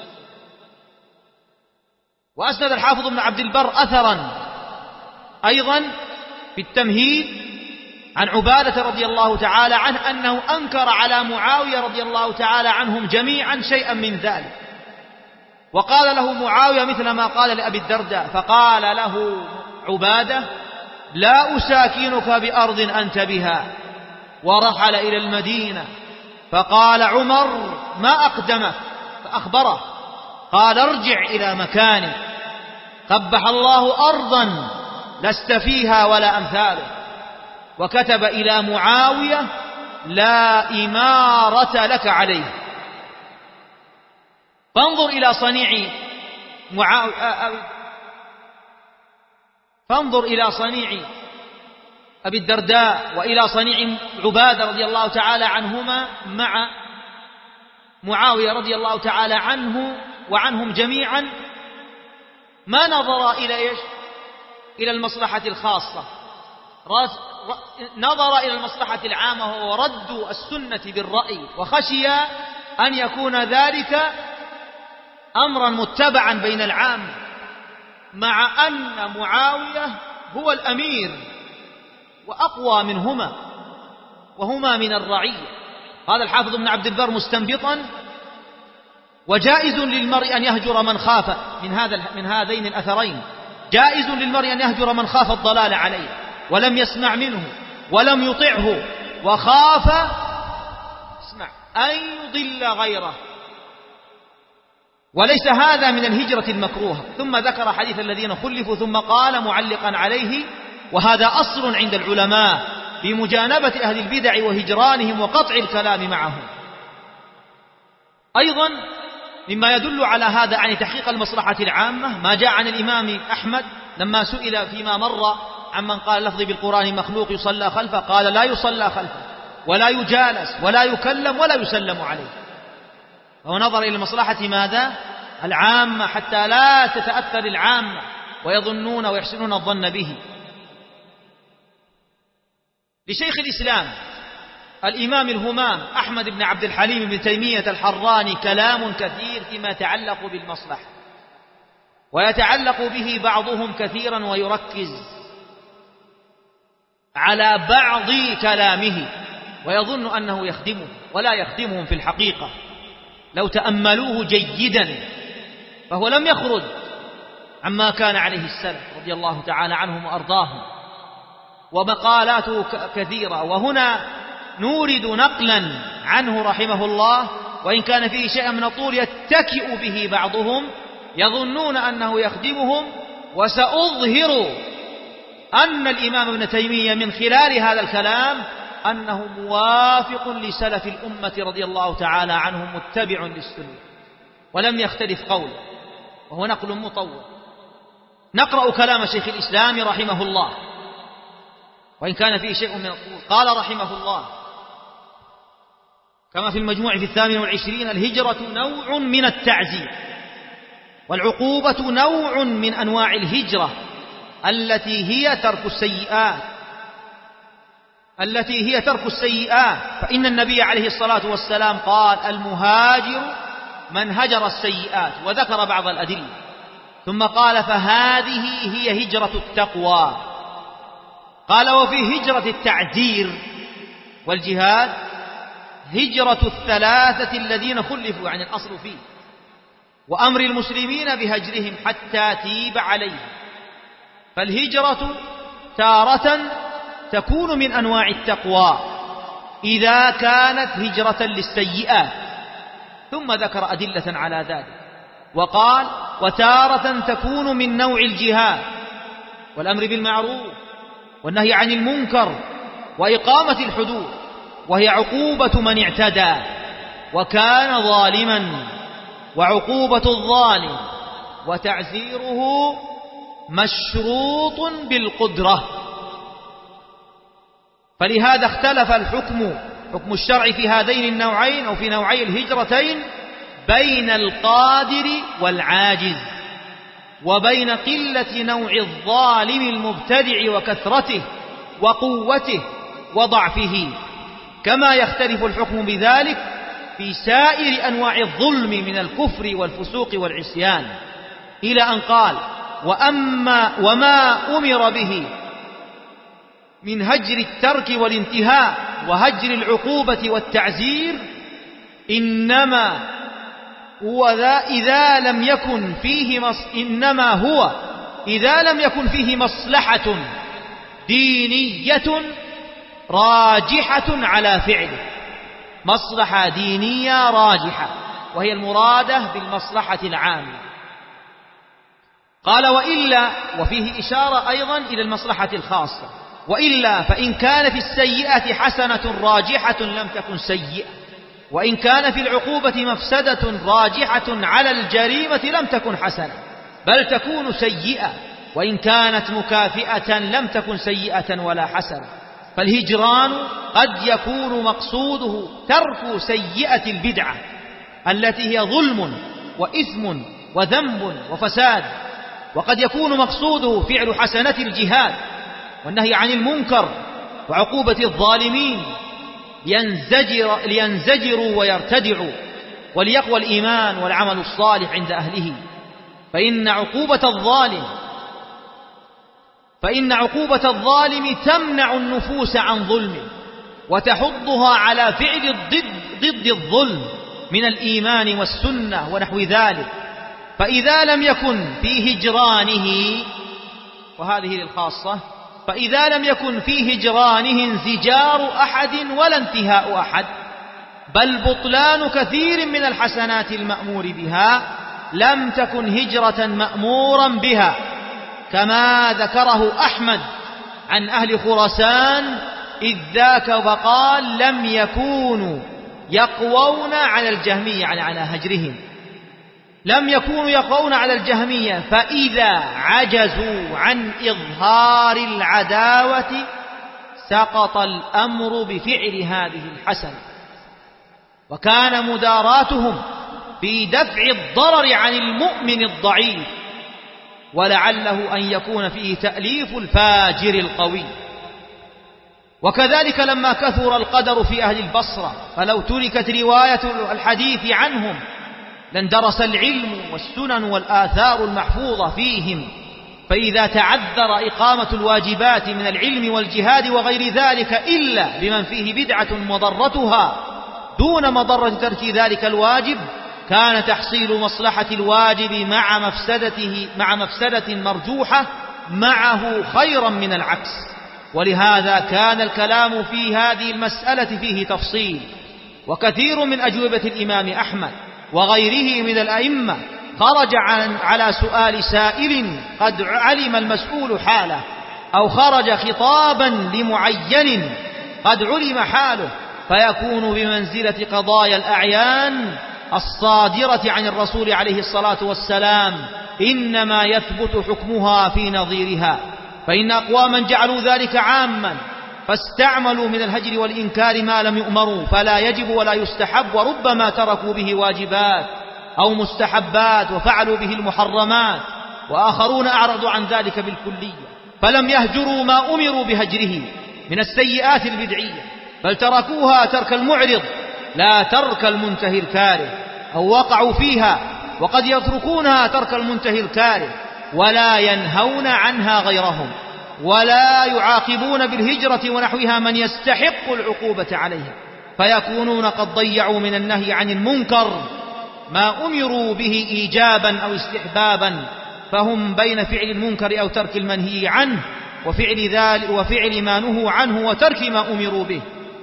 وأسند الحافظ ابن عبد البر أثرا أيضا في التمهيد عن عبادة رضي الله تعالى عنه أنه أنكر على معاوية رضي الله تعالى عنهم جميعا شيئا من ذلك، وقال له معاوية مثل ما قال لأبي الدرداء، فقال له عبادة: لا أساكنك بأرض أنت بها. ورحل إلى المدينة، فقال عمر: ما أقدمك؟ فأخبره، قال: ارجع إلى مكانك، قبح الله أرضا لست فيها ولا أمثاله. وكتب إلى معاوية: لا إمارة لك عليه. فانظر إلى صنيع أبي الدرداء وإلى صنيع عبادة رضي الله تعالى عنهما مع معاوية رضي الله تعالى عنه وعنهم جميعا، ما نظر إلى إلى المصلحة الخاصة، نظر إلى المصلحة العامة وهو رد السنة بالرأي، وخشي أن يكون ذلك أمرا متبعا بين العام، مع أن معاوية هو الأمير وأقوى منهما وهما من الرعية. قال الحافظ ابن عبد البر مستنبطا: وجائز للمرء أن يهجر من خاف من هذين الأثرين، جائز للمرء أن يهجر من خاف الضلال عليه ولم يسمع منه ولم يطعه وخاف أن يضل غيره، وليس هذا من الهجرة المكروهة. ثم ذكر حديث الذين خلفوا، ثم قال معلقا عليه: وهذا أصل عند العلماء بمجانبة أهل البدع وهجرانهم وقطع الكلام معهم. أيضا مما يدل على هذا عن تحقيق المصلحة العامة ما جاء عن الإمام أحمد لما سئل فيما مر عمن قال لفظي بالقرآن مخلوق يصلى خلفه، قال: لا يصلى خلفه ولا يجالس ولا يكلم ولا يسلم عليه. هو نظر إلى المصلحة ماذا؟ العامة، حتى لا تتأثر العامة ويظنون ويحسنون الظن به. لشيخ الإسلام الإمام الهمام أحمد بن عبد الحليم بن تيمية الحراني كلام كثير فيما يتعلق بالمصلحة، ويتعلق به بعضهم كثيرا ويركز على بعض كلامه ويظن أنه يخدمه، ولا يخدمهم في الحقيقة. لو تأملوه جيدا فهو لم يخرج عما كان عليه السلف رضي الله تعالى عنهم وأرضاهم، ومقالاته كثيرة. وهنا نورد نقلا عنه رحمه الله، وإن كان فيه شيء من الطول يتكئ به بعضهم يظنون أنه يخدمهم. وسأظهر أن الإمام ابن تيمية من خلال هذا الكلام أنه موافق لسلف الأمة رضي الله تعالى عنهم، متبع للسنة ولم يختلف قوله، وهو نقل مطول. نقرأ كلام شيخ الإسلام رحمه الله، وإن كان فيه شيء من الطول. قال رحمه الله كما في المجموع في 28: الهجرة نوع من التعزير، والعقوبة نوع من أنواع الهجرة التي هي ترك السيئات، فإن النبي عليه الصلاة والسلام قال: المهاجر من هجر السيئات، وذكر بعض الأدلة. ثم قال: فهذه هي هجرة التقوى. قال: وفي هجرة التعزير والجهاد هجرة الثلاثة الذين خلفوا عن الأصل فيه، وأمر المسلمين بهجرهم حتى تيب عليهم. فالهجرة تارة تكون من أنواع التقوى إذا كانت هجرة للسيئات، ثم ذكر أدلة على ذلك وقال: وتارة تكون من نوع الجهاد والأمر بالمعروف والنهي عن المنكر وإقامة الحدود، وهي عقوبة من اعتدى وكان ظالما، وعقوبة الظالم وتعزيره مشروط بالقدرة. فلهذا اختلف حكم الشرع في هذين النوعين أو في نوعي الهجرتين بين القادر والعاجز، وبين قلة نوع الظالم المبتدع وكثرته وقوته وضعفه، كما يختلف الحكم بذلك في سائر أنواع الظلم من الكفر والفسوق والعصيان، إلى أن قال: وما أمر به من هجر الترك والانتهاء وهجر العقوبة والتعزير إنما هو إذا لم يكن فيه مصلحة دينية راجحة على فعله، مصلحة دينية راجحة وهي المرادة بالمصلحة العامة. قال: وإلا، وفيه إشارة أيضا إلى المصلحة الخاصة، وإلا فإن كان في السيئة حسنة راجحة لم تكن سيئة، وإن كان في العقوبة مفسدة راجحة على الجريمة لم تكن حسنة بل تكون سيئة، وإن كانت مكافئة لم تكن سيئة ولا حسنة. فالهجران قد يكون مقصوده ترك سيئة البدعة التي هي ظلم وإثم وذنب وفساد، وقد يكون مقصوده فعل حسنة الجهاد، والنهي عن المنكر وعقوبة الظالمين لينزجروا ويرتدعوا وليقوى الإيمان والعمل الصالح عند أهله. فإن عقوبة الظالم تمنع النفوس عن ظلمه وتحضها على فعل ضد الظلم من الإيمان والسنة ونحو ذلك. فإذا لم يكن في هجرانه، وهذه للخاصة، فإذا لم يكن في هجرانه انزجار أحد ولا انتهاء أحد، بل بطلان كثير من الحسنات المأمور بها، لم تكن هجرة مأمورا بها، كما ذكره أحمد عن أهل خراسان إذ ذاك فقال: لم يكونوا يقوون على الجهمية، يعني على هجرهم، لم يكونوا يقوون على الجهمية، فإذا عجزوا عن إظهار العداوة سقط الأمر بفعل هذه الحسنة، وكان مداراتهم في دفع الضرر عن المؤمن الضعيف، ولعله أن يكون فيه تأليف الفاجر القوي. وكذلك لما كثر القدر في أهل البصرة، فلو تركت رواية الحديث عنهم لاندرس العلم والسنن والآثار المحفوظة فيهم. فإذا تعذر إقامة الواجبات من العلم والجهاد وغير ذلك إلا بمن فيه بدعة مضرتها دون مضرة ترك ذلك الواجب، كان تحصيل مصلحة الواجب مع مفسدة مرجوحة معه خيرا من العكس. ولهذا كان الكلام في هذه المسألة فيه تفصيل. وكثير من أجوبة الإمام أحمد وغيره من الأئمة خرج على سؤال سائل قد علم المسؤول حاله، أو خرج خطابا لمعين قد علم حاله، فيكون بمنزلة قضايا الأعيان الصادرة عن الرسول عليه الصلاة والسلام، إنما يثبت حكمها في نظيرها. فإن أقواما جعلوا ذلك عاما فاستعملوا من الهجر والإنكار ما لم يؤمروا، فلا يجب ولا يستحب، وربما تركوا به واجبات أو مستحبات وفعلوا به المحرمات. وآخرون أعرضوا عن ذلك بالكلية، فلم يهجروا ما أمروا بهجره من السيئات البدعية، بل تركوها ترك المعرض لا ترك المنتهي الكاره، أو وقعوا فيها وقد يتركونها ترك المنتهي الكاره، ولا ينهون عنها غيرهم، ولا يعاقبون بالهجرة ونحوها من يستحق العقوبة عليها، فيكونون قد ضيعوا من النهي عن المنكر ما أمروا به إيجابا أو استحبابا، فهم بين فعل المنكر أو ترك المنهي عنه وفعل ما نهوا عنه وترك ما أمروا به.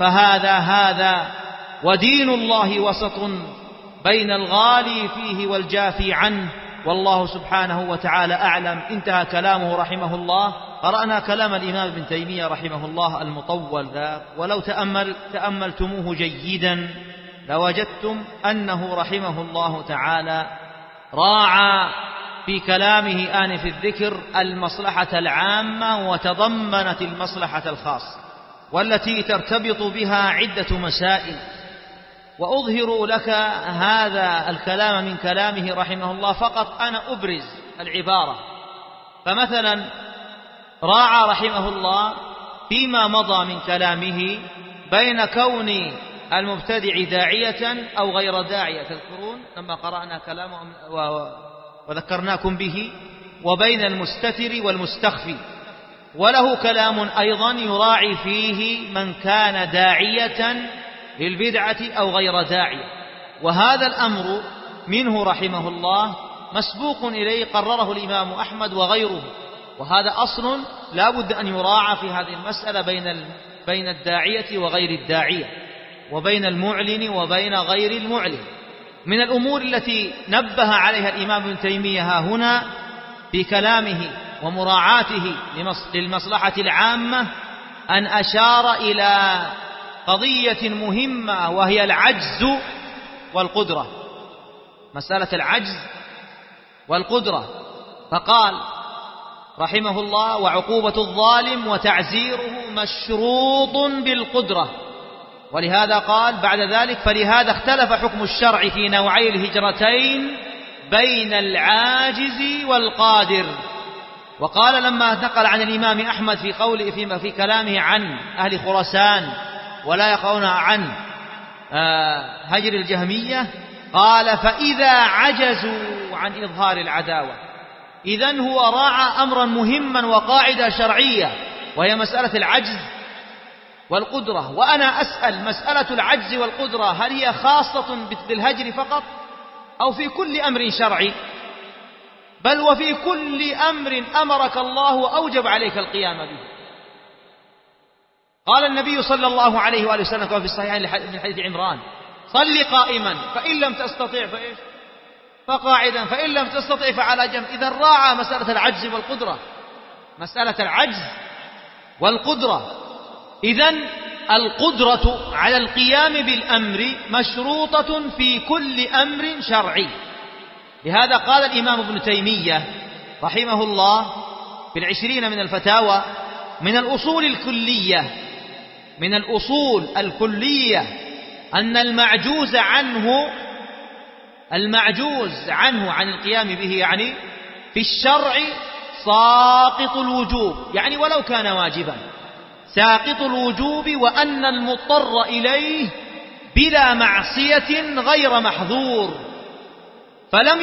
فهذا ودين الله وسط بين الغالي فيه والجافي عنه، والله سبحانه وتعالى أعلم. انتهى كلامه رحمه الله. قرأنا كلام الإمام ابن تيمية رحمه الله المطول ذا، ولو تأملتموه جيدا لوجدتم أنه رحمه الله تعالى راعى في كلامه آنف الذكر المصلحة العامة، وتضمنت المصلحة الخاصة، والتي ترتبط بها عدة مسائل. وأظهر لك هذا الكلام من كلامه رحمه الله، فقط أنا أبرز العبارة. فمثلا راعى رحمه الله فيما مضى من كلامه بين كون المبتدع داعية أو غير داعية، تذكرون لما قرأنا كلامه وذكرناكم به، وبين المستتر والمستخفي. وله كلام أيضا يراعي فيه من كان داعية للبدعة أو غير داعية، وهذا الأمر منه رحمه الله مسبوق إليه، قرره الإمام أحمد وغيره. وهذا أصل لا بد أن يراعى في هذه المسألة بين الداعية وغير الداعية، وبين المعلن وبين غير المعلن. من الأمور التي نبه عليها الإمام ابن تيمية هنا في كلامه ومراعاته للمصلحة العامة أن أشار إلى قضية مهمة، وهي العجز والقدرة، مسألة العجز والقدرة. فقال رحمه الله: وعقوبة الظالم وتعزيره مشروط بالقدرة. ولهذا قال بعد ذلك: فلهذا اختلف حكم الشرع في نوعي الهجرتين بين العاجز والقادر. وقال لما نقل عن الإمام أحمد في قوله في كلامه عن أهل خراسان ولا يقعون عن هجر الجهمية، قال فإذا عجزوا عن إظهار العداوة. إذن هو راعى أمرا مهما وقاعدة شرعية، وهي مسألة العجز والقدرة. وأنا أسأل، مسألة العجز والقدرة هل هي خاصة بالهجر فقط أو في كل أمر شرعي؟ بل وفي كل أمر أمرك الله وأوجب عليك القيام به. قال النبي صلى الله عليه وآله وسلم كما في الصحيحين من حديث عمران: صل قائما فإن لم تستطع فإيش؟ فقاعدا فإن لم تستطع فعلى جنب. إذا راعى مسألة العجز والقدرة، مسألة العجز والقدرة. إذن القدرة على القيام بالأمر مشروطة في كل أمر شرعي. لهذا قال الإمام ابن تيمية رحمه الله في 20 من الفتاوى: من الأصول الكلية أن المعجوز عنه عن القيام به يعني في الشرع ساقط الوجوب، يعني ولو كان واجبا ساقط الوجوب، وأن المضطر إليه بلا معصية غير محظور، فلم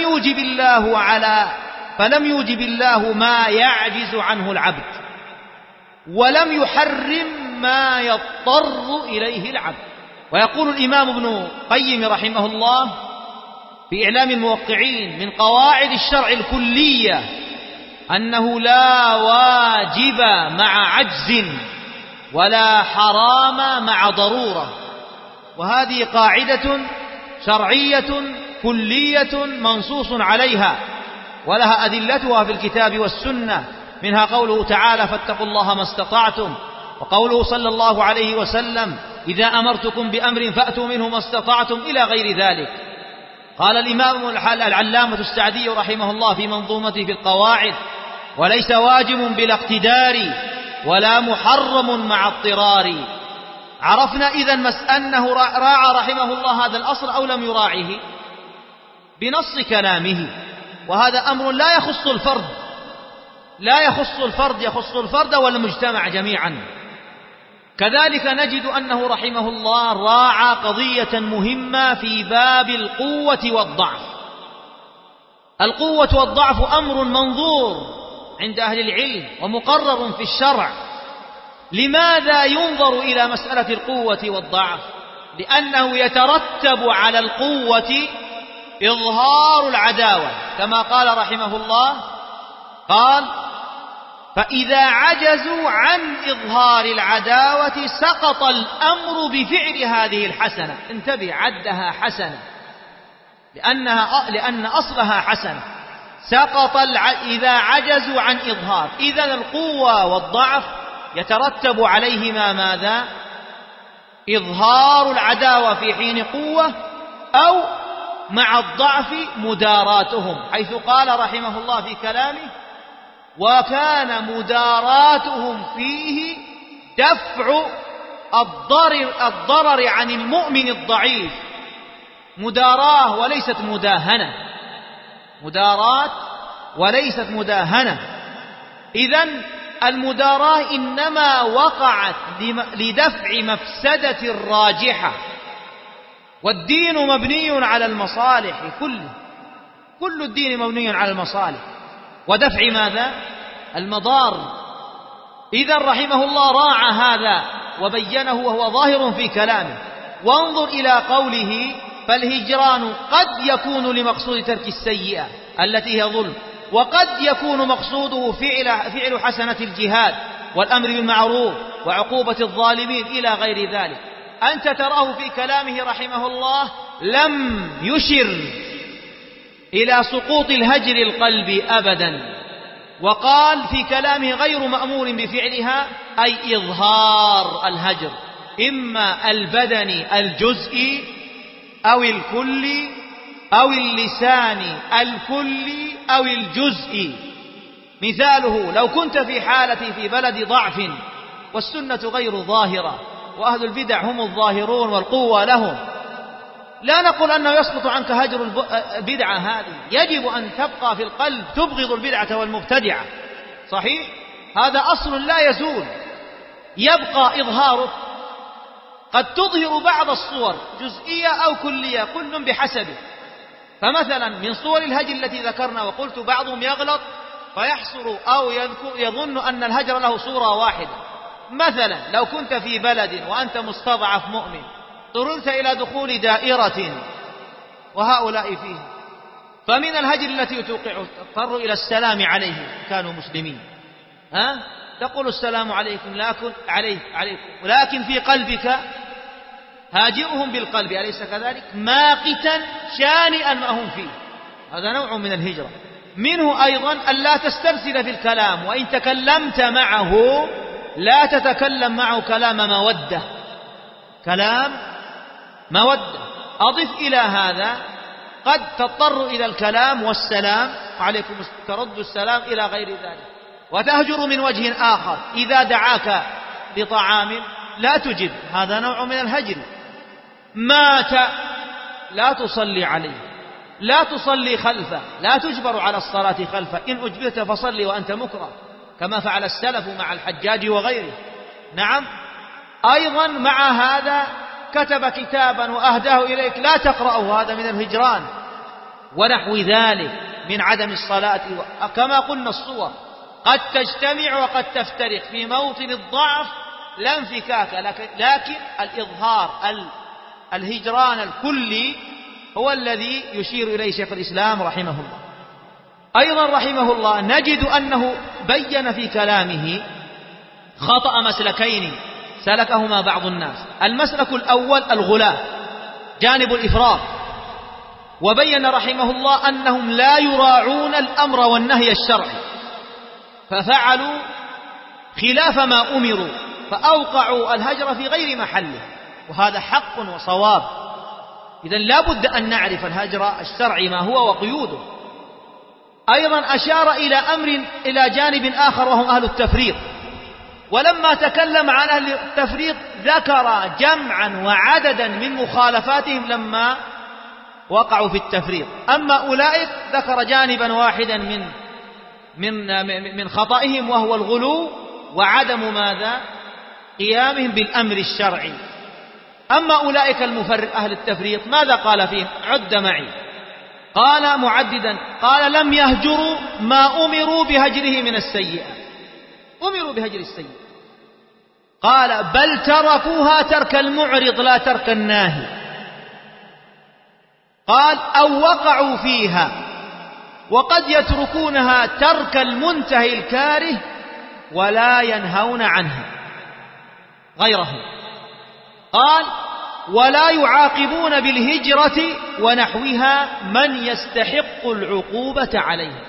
يوجب الله ما يعجز عنه العبد، ولم يحرم ما يضطر إليه العبد. ويقول الإمام ابن قيم رحمه الله في إعلام الموقعين: من قواعد الشرع الكلية أنه لا واجب مع عجز ولا حرام مع ضرورة. وهذه قاعدة شرعية كلية منصوص عليها، ولها أدلتها في الكتاب والسنة، منها قوله تعالى: فاتقوا الله ما استطعتم، وقوله صلى الله عليه وسلم: إذا أمرتكم بأمر فأتوا منه ما استطعتم، إلى غير ذلك. قال الإمام العلامة السعدي رحمه الله في منظومته في القواعد: وليس واجب بلا اقتدار ولا محرم مع اضطرار. عرفنا إذن أنه راعى رحمه الله هذا الأصل أو لم يراعه بنص كلامه. وهذا أمر لا يخص الفرد، يخص الفرد والمجتمع جميعا. كذلك نجد أنه رحمه الله راعى قضية مهمة في باب القوة والضعف. القوة والضعف أمر منظور عند أهل العلم ومقرر في الشرع. لماذا ينظر إلى مسألة القوة والضعف؟ لأنه يترتب على القوة إظهار العداوة، كما قال رحمه الله: قال: فإذا عجزوا عن إظهار العداوة سقط الأمر بفعل هذه الحسنة. انتبه، عدها حسنة لأن أصلها حسنة. إذا عجزوا عن إظهار. إذن القوة والضعف يترتب عليهما ماذا؟ إظهار العداوة في حين قوة، أو مع الضعف مداراتهم، حيث قال رحمه الله في كلامه: وكان مداراتهم فيه دفع الضرر عن المؤمن الضعيف. مداراة وليست مداهنة، مداراة وليست مداهنة. إذن المداراة إنما وقعت لدفع مفسدة راجحة، والدين مبني على المصالح كل الدين مبني على المصالح ودفع ماذا؟ المضار. إذن رحمه الله راعى هذا وبينه وهو ظاهر في كلامه. وانظر إلى قوله: فالهجران قد يكون لمقصود ترك السيئة التي هي ظلم، وقد يكون مقصوده فعل حسنة الجهاد والأمر بالمعروف وعقوبة الظالمين إلى غير ذلك. أنت تراه في كلامه رحمه الله لم يشر إلى سقوط الهجر القلبي أبدا، وقال في كلامه: غير مأمور بفعلها، أي إظهار الهجر، إما البدني الجزئي أو الكلي أو اللساني الكلي أو الجزئي. مثاله: لو كنت في حالة في بلد ضعف والسنة غير ظاهرة وأهل البدع هم الظاهرون والقوة لهم، لا نقول أنه يسقط عنك هجر البدعة هذه، يجب أن تبقى في القلب، تبغض البدعة والمبتدعة، صحيح؟ هذا أصل لا يزول، يبقى إظهاره. قد تظهر بعض الصور جزئية أو كلية، كل بحسبه. فمثلا من صور الهجر التي ذكرنا، وقلت بعضهم يغلط فيحصر أو يظن أن الهجر له صورة واحدة. مثلا لو كنت في بلد وأنت مستضعف مؤمن، اضطررت إلى دخول دائرة وهؤلاء فيه، فمن الهجر التي توقعه تضطر إلى السلام عليهم كانوا مسلمين، تقول السلام عليكم ولكن في قلبك هاجئهم بالقلب، أليس كذلك؟ ماقتا شانئا ما هم فيه، هذا نوع من الهجرة. منه أيضا أن لا تسترسل في الكلام، وإن تكلمت معه لا تتكلم معه كلام مودة، كلام مودة. أضف إلى هذا قد تضطر إلى الكلام والسلام عليكم، ترد السلام إلى غير ذلك، وتهجر من وجه آخر. إذا دعاك لطعام لا تجب، هذا نوع من الهجر. مات لا تصلي عليه، لا تصلي خلفه، لا تجبر على الصلاة خلفه، إن أجبرت فصلي وأنت مكره، كما فعل السلف مع الحجاج وغيره. نعم. أيضا مع هذا كتب كتابا وأهداه إليك لا تقرأه، هذا من الهجران. ونحو ذلك من عدم الصلاة. كما قلنا الصور قد تجتمع وقد تفترق، في موطن الضعف لا انفكاك، لكن الإظهار الهجران الكلي هو الذي يشير إليه شيخ الإسلام رحمه الله. أيضا رحمه الله نجد أنه بين في كلامه خطأ مسلكين سلكهما بعض الناس. المسلك الأول الغلاة، جانب الإفراط، وبين رحمه الله أنهم لا يراعون الأمر والنهي الشرعي، ففعلوا خلاف ما أمروا، فأوقعوا الهجر في غير محله، وهذا حق وصواب. إذن لا بد أن نعرف الهجر الشرعي ما هو وقيوده. أيضا أشار إلى جانب آخر وهم أهل التفريط، ولما تكلم عن أهل التفريط ذكر جمعا وعددا من مخالفاتهم لما وقعوا في التفريط. أما أولئك ذكر جانبا واحدا من خطئهم، وهو الغلو وعدم ماذا؟ قيامهم بالأمر الشرعي. أما أولئك أهل التفريط ماذا قال فيهم؟ عد معي. قال معددا، قال لم يهجروا ما أمروا بهجره من السيئة، أمروا بهجر السيئة. قال بل تركوها ترك المعرض لا ترك الناهي. قال أو وقعوا فيها، وقد يتركونها ترك المنتهي الكاره ولا ينهون عنها غيرهم. قال ولا يعاقبون بالهجرة ونحوها من يستحق العقوبة عليه.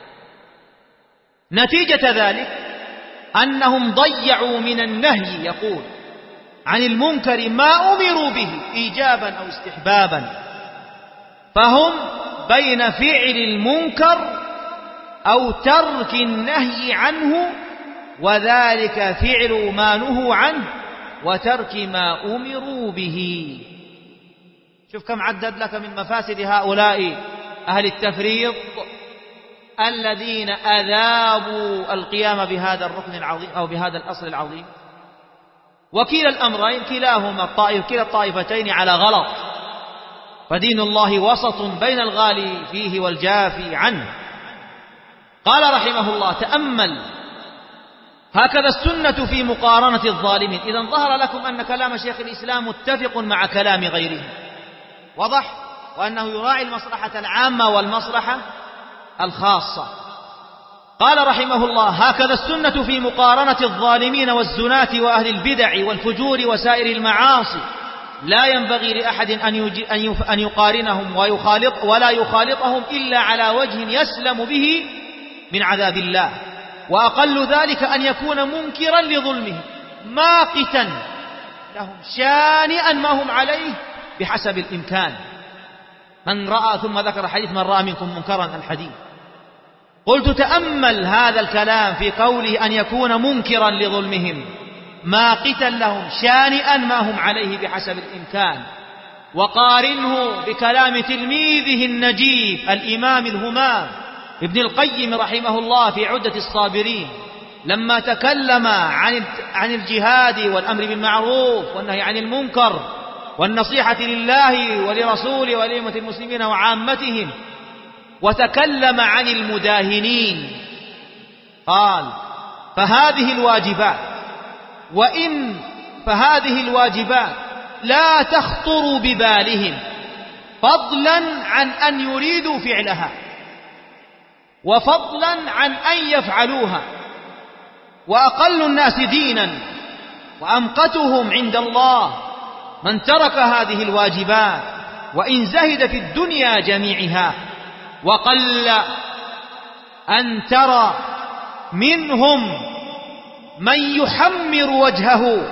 نتيجة ذلك أنهم ضيعوا من النهي، يقول، عن المنكر ما أمروا به إيجابا أو استحبابا، فهم بين فعل المنكر أو ترك النهي عنه، وذلك فعل ما نهوا عنه وترك ما أمروا به. شوف كم عدد لك من مفاسد هؤلاء أهل التفريط الذين أذابوا القيام بهذا الركن العظيم أو بهذا الأصل العظيم. وكلا الأمرين كلا الطائفتين على غلط، فدين الله وسط بين الغالي فيه والجافي عنه. قال رحمه الله تأمل هكذا السنة في مقارنة الظالمين. إذن ظهر لكم أن كلام شيخ الإسلام متفق مع كلام غيره، وضح، وأنه يراعي المصلحة العامة والمصلحة الخاصة. قال رحمه الله هكذا السنة في مقارنة الظالمين والزناة وأهل البدع والفجور وسائر المعاصي، لا ينبغي لأحد أن يقارنهم ولا يخالطهم إلا على وجه يسلم به من عذاب الله، وأقل ذلك أن يكون منكرا لظلمهم ماقتا لهم شانئا ما هم عليه بحسب الإمكان. من رأى، ثم ذكر حديث من رأى منكم منكرا الحديث. قلت تأمل هذا الكلام في قوله أن يكون منكرا لظلمهم ماقتا لهم شانئا ما هم عليه بحسب الإمكان، وقارنه بكلام تلميذه النجيب الإمام الهمام ابن القيم رحمه الله في عدة الصابرين لما تكلم عن الجهاد والأمر بالمعروف والنهي عن المنكر والنصيحة لله ولرسوله ولأئمة المسلمين وعامتهم، وتكلم عن المداهنين، قال: فهذه الواجبات لا تخطر ببالهم، فضلا عن أن يريدوا فعلها، وفضلا عن أن يفعلوها. وأقل الناس دينا وأمقتهم عند الله من ترك هذه الواجبات وإن زهد في الدنيا جميعها. وقل أن ترى منهم من يحمر وجهه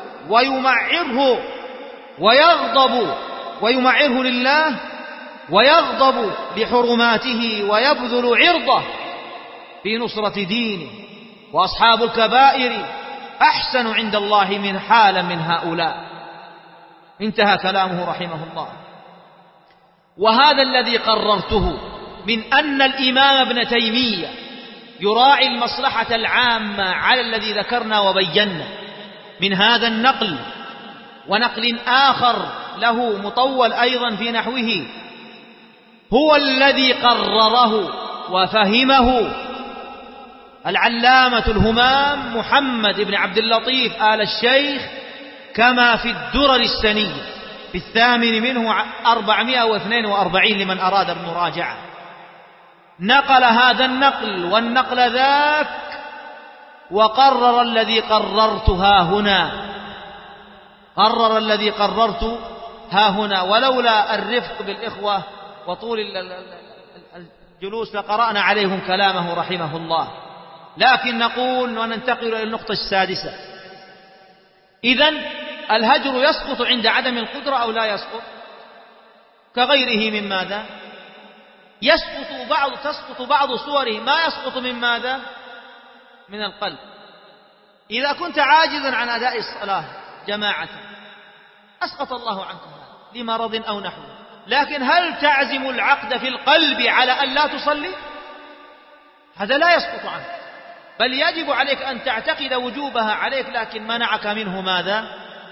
ويمعره لله ويغضب لحرماته ويبذل عرضه في نصرة دينه. وأصحاب الكبائر أحسن عند الله من حالا من هؤلاء. انتهى كلامه رحمه الله. وهذا الذي قررته من أن الإمام ابن تيمية يراعي المصلحة العامة على الذي ذكرنا وبينا من هذا النقل، ونقل آخر له مطول أيضا في نحوه، هو الذي قرره وفهمه العلامة الهمام محمد بن عبد اللطيف آل الشيخ، كما في الدرر السنية في الثامن منه 442 لمن أراد المراجعة. نقل هذا النقل والنقل ذاك، وقرر الذي قررت ها هنا. ولولا الرفق بالإخوة وطول الجلوس لقرأنا عليهم كلامه رحمه الله، لكن نقول وننتقل إلى النقطة السادسة. إذن الهجر يسقط عند عدم القدرة أو لا يسقط؟ كغيره من ماذا؟ تسقط بعض صوره، ما يسقط من ماذا؟ من القلب. إذا كنت عاجزا عن أداء الصلاة جماعة أسقط الله عنك لمرض أو نحوه، لكن هل تعزم العقد في القلب على أن لا تصلي؟ هذا لا يسقط عنك، بل يجب عليك أن تعتقد وجوبها عليك، لكن منعك منه ماذا؟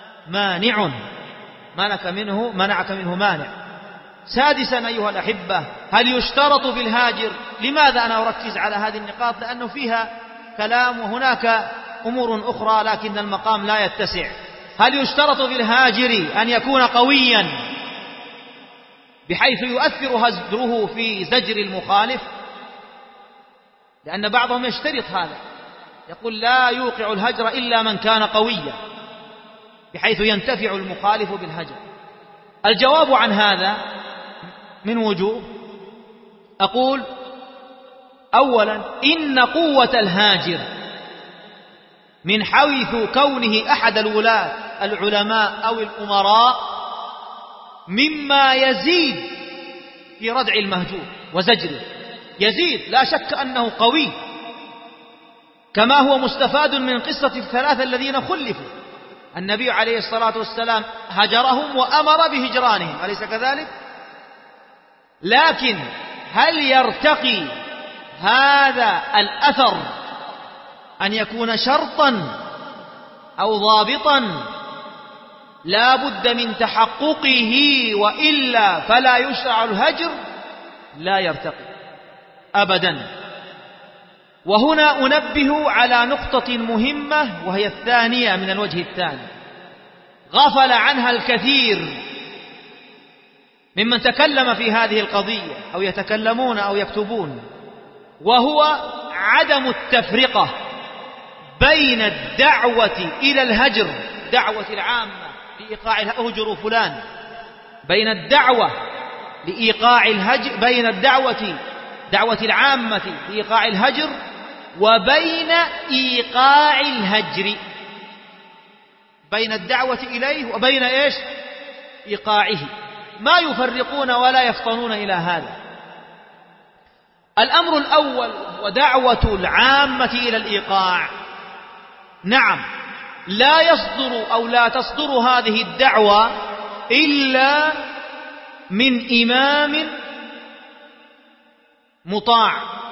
منعك منه مانع. سادسا أيها الأحبة، هل يشترط في الهاجر؟ لماذا أنا أركز على هذه النقاط؟ لأنه فيها كلام وهناك أمور أخرى لكن المقام لا يتسع. هل يشترط في الهاجر أن يكون قويا بحيث يؤثر هجره في زجر المخالف؟ لأن بعضهم يشترط هذا، يقول لا يوقع الهجر إلا من كان قويا بحيث ينتفع المخالف بالهجر. الجواب عن هذا من وجوه. أقول: أولا، إن قوة الهاجر من حيث كونه أحد الولاة العلماء أو الأمراء مما يزيد في ردع المهجور وزجره، يزيد، لا شك أنه قوي، كما هو مستفاد من قصة الثلاثة الذين خلفوا. النبي عليه الصلاة والسلام هجرهم وأمر بهجرانهم، أليس كذلك؟ لكن هل يرتقي هذا الأثر أن يكون شرطا أو ضابطا لا بد من تحققه، وإلا فلا يشرع الهجر؟ لا يرتقي أبدا. وهنا أنبه على نقطة مهمة، وهي الثانية من الوجه الثاني، غفل عنها الكثير ممن تكلم في هذه القضية أو يتكلمون أو يكتبون، وهو عدم التفرقة بين الدعوة إلى الهجر، دعوة العامة لإيقاع أهجر فلان، بين الدعوة لإيقاع الهجر، بين دعوة العامة لإيقاع الهجر، وبين إيقاع الهجر، بين الدعوة إليه وبين إيش؟ إيقاعه. ما يفرقون ولا يفطنون إلى هذا. الأمر الأول ودعوة العامة إلى الإيقاع، نعم، لا يصدر أو لا تصدر هذه الدعوة إلا من إمام مطاع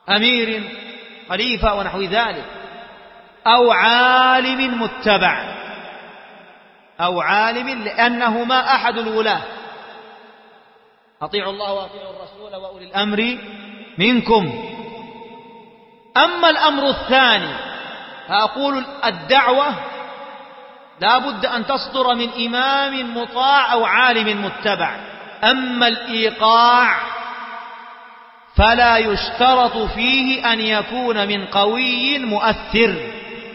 أمير خليفة ونحو ذلك، أو عالم متبع، أو عالم، لأنهما أحد الولاة. أطيعوا الله وأطيعوا الرسول وأولي الأمر منكم. أما الأمر الثاني فأقول الدعوة لا بد أن تصدر من إمام مطاع أو عالم متبع. أما الإيقاع فلا يشترط فيه أن يكون من قوي مؤثر،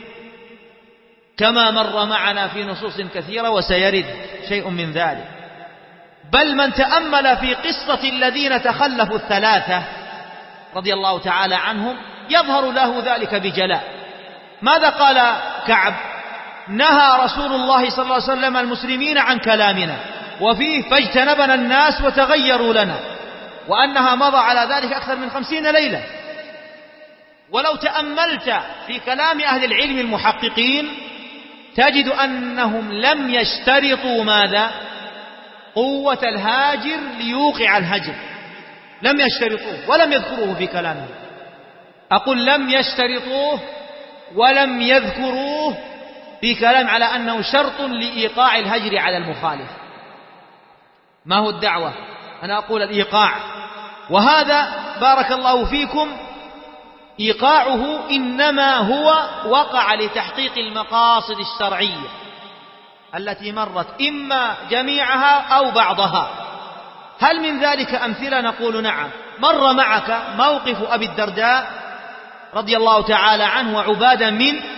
كما مر معنا في نصوص كثيرة وسيرد شيء من ذلك. بل من تأمل في قصة الذين تخلفوا الثلاثة رضي الله تعالى عنهم يظهر له ذلك بجلاء. ماذا قال كعب؟ نهى رسول الله صلى الله عليه وسلم المسلمين عن كلامنا، وفيه فاجتنبنا الناس وتغيروا لنا، وأنها مضى على ذلك أكثر من 50 ليلة. ولو تأملت في كلام أهل العلم المحققين تجد أنهم لم يشترطوا ماذا؟ قوة الهاجر ليوقع الهجر، لم يشترطوه ولم يذكروه في كلامهم. أقول لم يشترطوه ولم يذكروه في كلام على أنه شرط لإيقاع الهجر على المخالف. ما هو الدعوة؟ أنا أقول الإيقاع، وهذا بارك الله فيكم إيقاعه إنما هو وقع لتحقيق المقاصد الشرعية التي مرت، إما جميعها أو بعضها. هل من ذلك أمثلة؟ نقول نعم. مر معك موقف أبي الدرداء رضي الله تعالى عنه وعبادة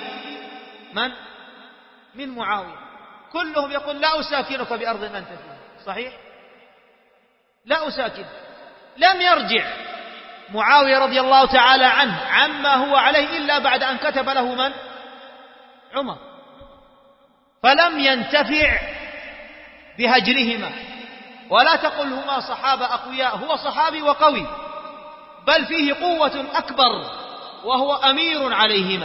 من معاوية، كلهم يقول لا أساكنك بأرض أنت فيها، صحيح؟ لا أساكن. لم يرجع معاوية رضي الله تعالى عنه عما هو عليه إلا بعد أن كتب له من؟ عمر. فلم ينتفع بهجرهما. ولا تقل هما صحابة أقوياء، هو صحابي وقوي، بل فيه قوة أكبر وهو أمير عليهما،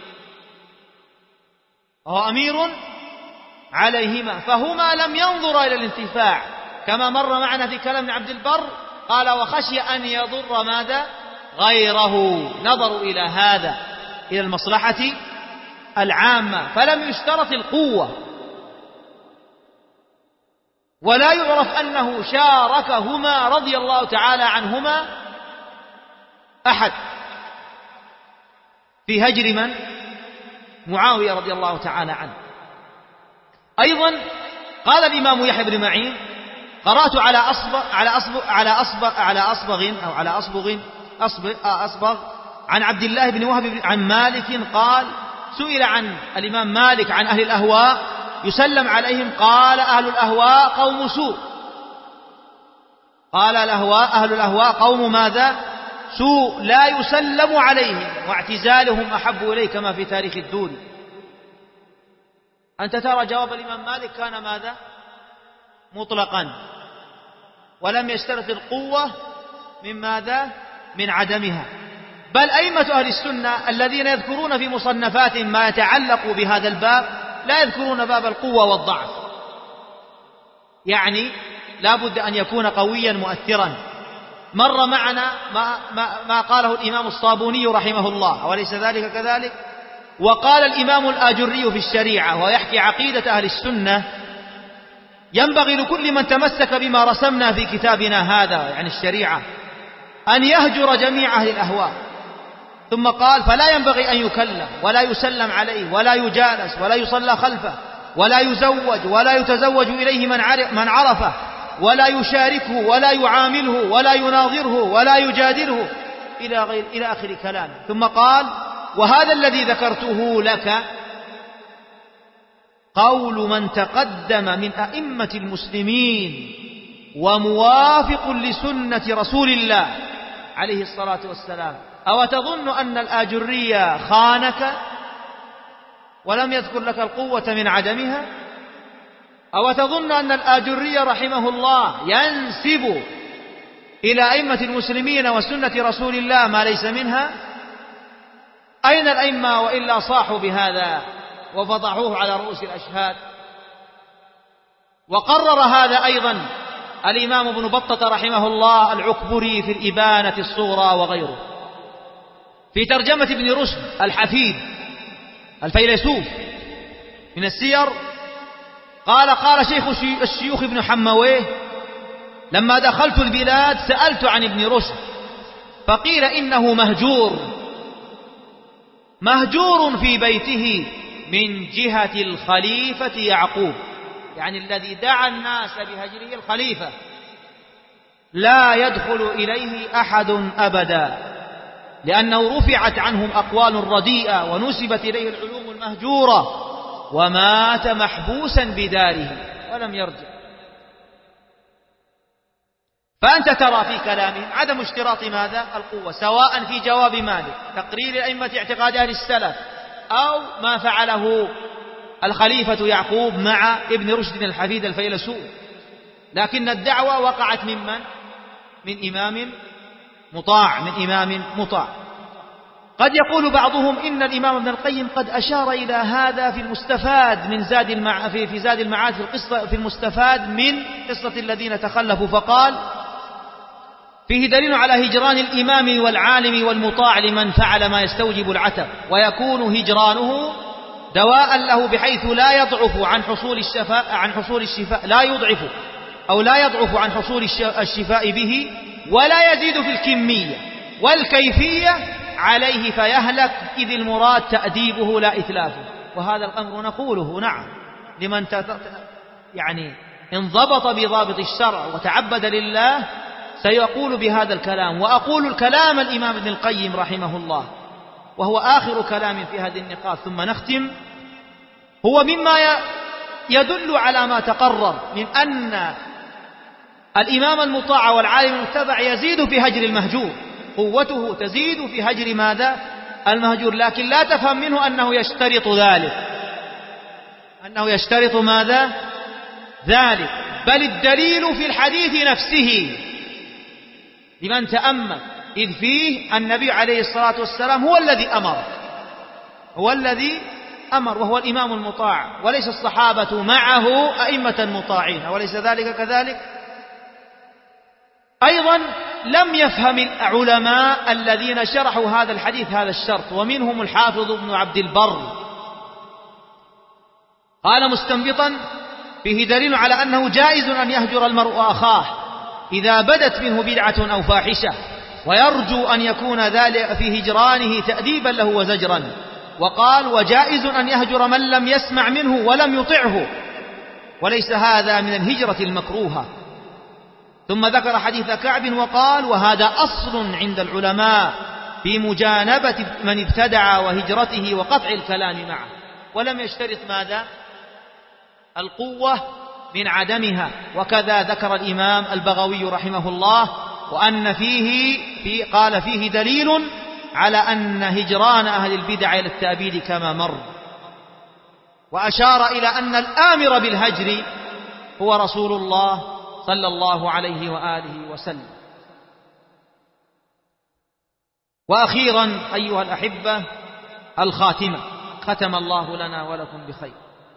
وهو أمير عليهما، فهما لم ينظر إلى الانتفاع كما مر معنا في كلام عبد البر، قال وخشي أن يضر ماذا؟ غيره. نظروا إلى هذا، إلى المصلحة العامة، فلم يشترط القوة. ولا يعرف أنه شاركهما رضي الله تعالى عنهما أحد في هجر من؟ معاوية رضي الله تعالى عنه. أيضا قال الإمام يحيى بن معين قرأت أصبغ عن عبد الله بن وهب عن مالك قال سئل عن الإمام مالك عن أهل الأهواء يسلم عليهم، قال أهل الأهواء قوم سوء. قال أهل الأهواء قوم ماذا؟ سوء، لا يسلم عليهم واعتزالهم أحب إليه، كما في تاريخ الدوري. أنت ترى جواب الإمام مالك كان ماذا؟ مطلقا، ولم يشترط القوة من ماذا؟ من عدمها. بل أئمة أهل السنة الذين يذكرون في مصنفاتهم ما يتعلق بهذا الباب لا يذكرون باب القوة والضعف، يعني لا بد أن يكون قويا مؤثرا. مر معنا ما قاله الإمام الصابوني رحمه الله، وليس ذلك كذلك؟ وقال الإمام الآجري في الشريعة ويحكي عقيدة أهل السنة: ينبغي لكل من تمسك بما رسمنا في كتابنا هذا، يعني الشريعة، أن يهجر جميع أهل الأهواء. ثم قال: فلا ينبغي أن يكلم ولا يسلم عليه ولا يجالس ولا يصلى خلفه ولا يزوج ولا يتزوج إليه من عرفه ولا يشاركه ولا يعامله ولا يناظره ولا يجادله إلى آخر كلامه. ثم قال: وهذا الذي ذكرته لك قول من تقدم من أئمة المسلمين وموافق لسنة رسول الله عليه الصلاة والسلام. أو تظن أن الآجري خانك ولم يذكر لك القوة من عدمها؟ أو تظن أن الآجري رحمه الله ينسب إلى أئمة المسلمين وسنة رسول الله ما ليس منها؟ أين الأئمة وإلا صاحوا بهذا وفضحوه على رؤوس الأشهاد؟ وقرر هذا أيضا الإمام ابن بطة رحمه الله العكبري في الإبانة الصغرى وغيره. في ترجمة ابن رشد الحفيد الفيلسوف من السير قال شيخ الشيوخ ابن حمويه: لما دخلت البلاد سألت عن ابن رشد فقيل إنه مهجور في بيته من جهة الخليفة يعقوب، يعني الذي دعا الناس بهجره الخليفة، لا يدخل إليه أحد أبدا، لأنه رفعت عنهم أقوال رديئة ونسبت إليه العلوم المهجورة، ومات محبوسا بداره ولم يرجع. فأنت ترى في كلامهم عدم اشتراط ماذا؟ القوة، سواء في جواب مالك تقرير أئمة اعتقاد أهل السلف أو ما فعله الخليفة يعقوب مع ابن رشد الحفيد الفيلسوف، لكن الدعوة وقعت ممن؟ من إمام مطاع. قد يقول بعضهم إن الإمام ابن القيم قد أشار إلى هذا في المستفاد من في زاد المعاد في المستفاد من قصة الذين تخلفوا، فقال: فيه دليل على هجران الإمام والعالم والمطاع لمن فعل ما يستوجب العتب، ويكون هجرانه دواء له بحيث لا يضعف عن حصول الشفاء عن حصول الشفاء به، ولا يزيد في الكمية والكيفية عليه فيهلك، إذ المراد تأديبه لا إتلافه. وهذا الأمر نقوله نعم لمن يعني انضبط بضابط الشرع وتعبد لله سيقول بهذا الكلام. وأقول الكلام الإمام ابن القيم رحمه الله، وهو آخر كلام في هذه النقاط ثم نختم، هو مما يدل على ما تقرر من أن الإمام المطاع والعالم المتبع يزيد في هجر المهجور، قوته تزيد في هجر ماذا؟ المهجور، لكن لا تفهم منه أنه يشترط ماذا؟ ذلك، بل الدليل في الحديث نفسه لمن تأمل، إذ فيه النبي عليه الصلاة والسلام هو الذي أمر وهو الإمام المطاع، وليس الصحابة معه أئمة مطاعين، وليس ذلك كذلك. أيضا لم يفهم العلماء الذين شرحوا هذا الحديث هذا الشرط، ومنهم الحافظ ابن عبد البر، قال مستنبطا: فيه دليل على أنه جائز أن يهجر المرء أخاه إذا بدت منه بدعة أو فاحشة، ويرجو أن يكون ذلك في هجرانه تأديبا له وزجرا. وقال: وجائز أن يهجر من لم يسمع منه ولم يطعه، وليس هذا من الهجرة المكروهة. ثم ذكر حديث كعب وقال: وهذا أصل عند العلماء في مجانبة من ابتدع وهجرته وقطع الكلام معه، ولم يشترط ماذا؟ القوة من عدمها. وكذا ذكر الإمام البغوي رحمه الله، وأن قال فيه دليل على أن هجران أهل البدع إلى التأبيد كما مر، وأشار إلى أن الآمر بالهجر هو رسول الله صلى الله عليه وآله وسلم. وأخيرا أيها الأحبة الخاتمة، ختم الله لنا ولكم بخير.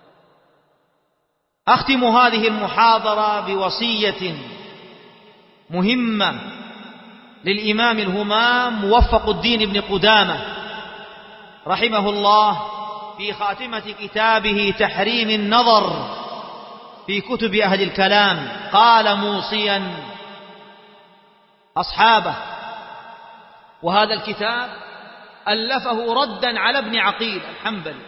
أختم هذه المحاضرة بوصية مهمة للإمام الهمام موفق الدين ابن قدامة رحمه الله في خاتمة كتابه تحريم النظر في كتب أهل الكلام، قال موصيا أصحابه، وهذا الكتاب ألفه ردا على ابن عقيل الحنبلي،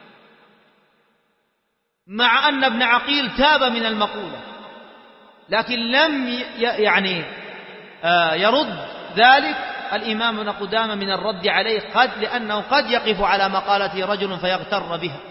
مع أن ابن عقيل تاب من المقولة، لكن لم يرد ذلك الإمام ابن قدامة من الرد عليه، لأنه قد يقف على مقالته رجل فيغتر بها.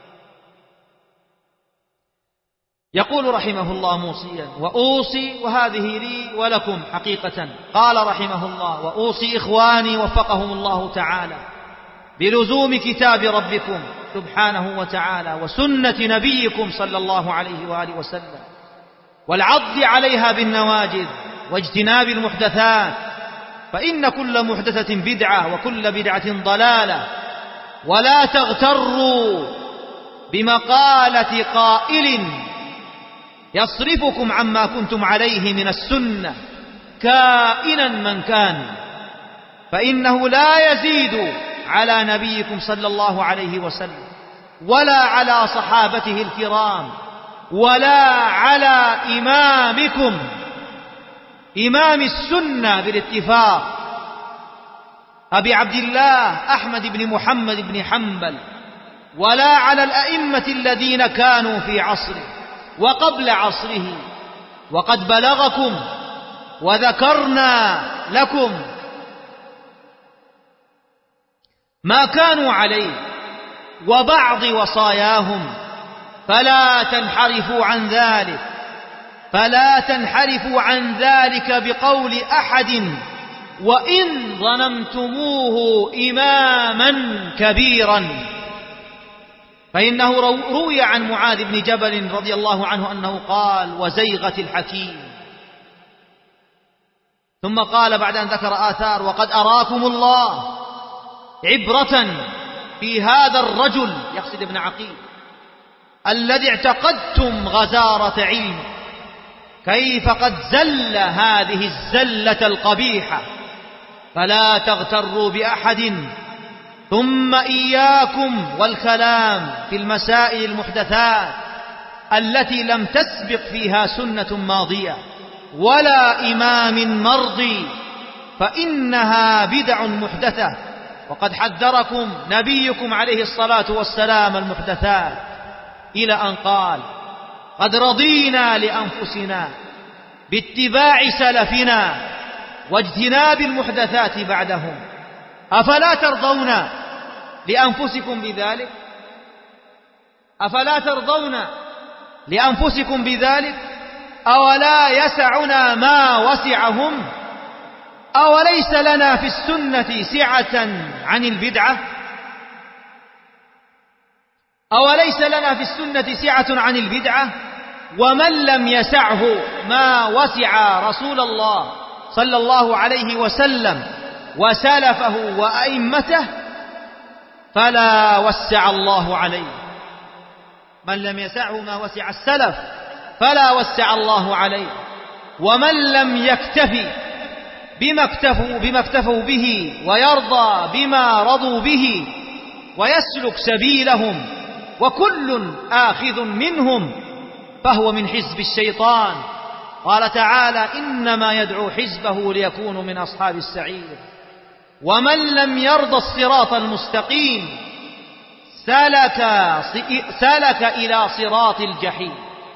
يقول رحمه الله موصيا: وأوصي، وهذه لي ولكم حقيقة، قال رحمه الله: وأوصي إخواني وفقهم الله تعالى بلزوم كتاب ربكم سبحانه وتعالى وسنة نبيكم صلى الله عليه وآله وسلم، والعض عليها بالنواجذ واجتناب المحدثات، فإن كل محدثة بدعة وكل بدعة ضلالة، ولا تغتروا بمقالة قائل يصرفكم عما كنتم عليه من السنة كائنا من كان، فإنه لا يزيد على نبيكم صلى الله عليه وسلم ولا على صحابته الكرام ولا على إمامكم إمام السنة بالاتفاق أبي عبد الله أحمد بن محمد بن حنبل ولا على الأئمة الذين كانوا في عصره وقبل عصره. وقد بلغكم وذكرنا لكم ما كانوا عليه وبعض وصاياهم، فلا تنحرفوا عن ذلك بقول أحد وإن ظننتموه إماما كبيرا. فإنه روي عن معاذ بن جبل رضي الله عنه أنه قال: وزيغة الحكيم. ثم قال بعد أن ذكر آثار: وقد أراكم الله عبرة في هذا الرجل، يقصد ابن عقيل، الذي اعتقدتم غزارة علم، كيف قد زل هذه الزلة القبيحة، فلا تغتروا بأحد. ثم إياكم والكلام في المسائل المحدثات التي لم تسبق فيها سنة ماضية ولا إمام مرضي، فإنها بدع محدثة. وقد حذركم نبيكم عليه الصلاة والسلام المحدثات، إلى أن قال: قد رضينا لأنفسنا باتباع سلفنا واجتناب المحدثات بعدهم، أفلا ترضون لأنفسكم بذلك؟ أفلا ترضون لأنفسكم بذلك؟ أولا يسعنا ما وسعهم؟ أوليس لنا في السنة سعة عن البدعة؟ أوليس لنا في السنة سعة عن البدعة؟ ومن لم يسعه ما وسع رسول الله صلى الله عليه وسلم وسلفه وأئمته فلا وسع الله عليه. من لم يسعه ما وسع السلف فلا وسع الله عليه. ومن لم يكتفي بما اكتفوا به ويرضى بما رضوا به ويسلك سبيلهم وكل آخذ منهم فهو من حزب الشيطان. قال تعالى: إنما يدعو حزبه ليكونوا من أصحاب السعير. ومن لم يرضى الصراط المستقيم سلك إلى صراط الجحيم.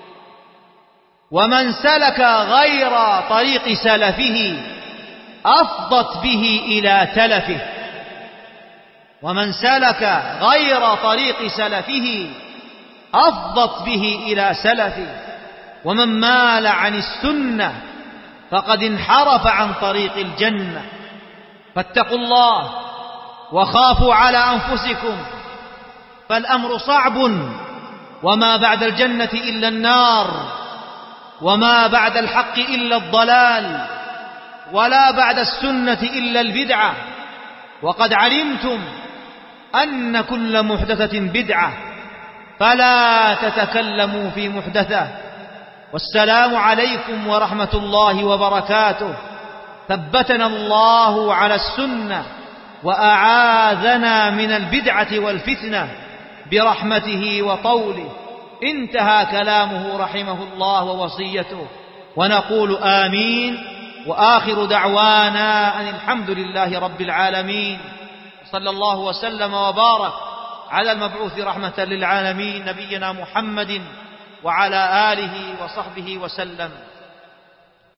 ومن سلك غير طريق سلفه أفضت به إلى تلفه. ومن سلك غير طريق سلفه أفضت به إلى سلفه. ومن مال عن السنة فقد انحرف عن طريق الجنة. فاتقوا الله وخافوا على أنفسكم، فالأمر صعب، وما بعد الجنة إلا النار، وما بعد الحق إلا الضلال، ولا بعد السنة إلا البدعة. وقد علمتم أن كل محدثة بدعة، فلا تتكلموا في محدثة. والسلام عليكم ورحمة الله وبركاته. ثبتنا الله على السنة وأعاذنا من البدعة والفتنة برحمته وطوله. انتهى كلامه رحمه الله ووصيته، ونقول آمين. وآخر دعوانا أن الحمد لله رب العالمين، صلى الله وسلم وبارك على المبعوث رحمة للعالمين نبينا محمد وعلى آله وصحبه وسلم.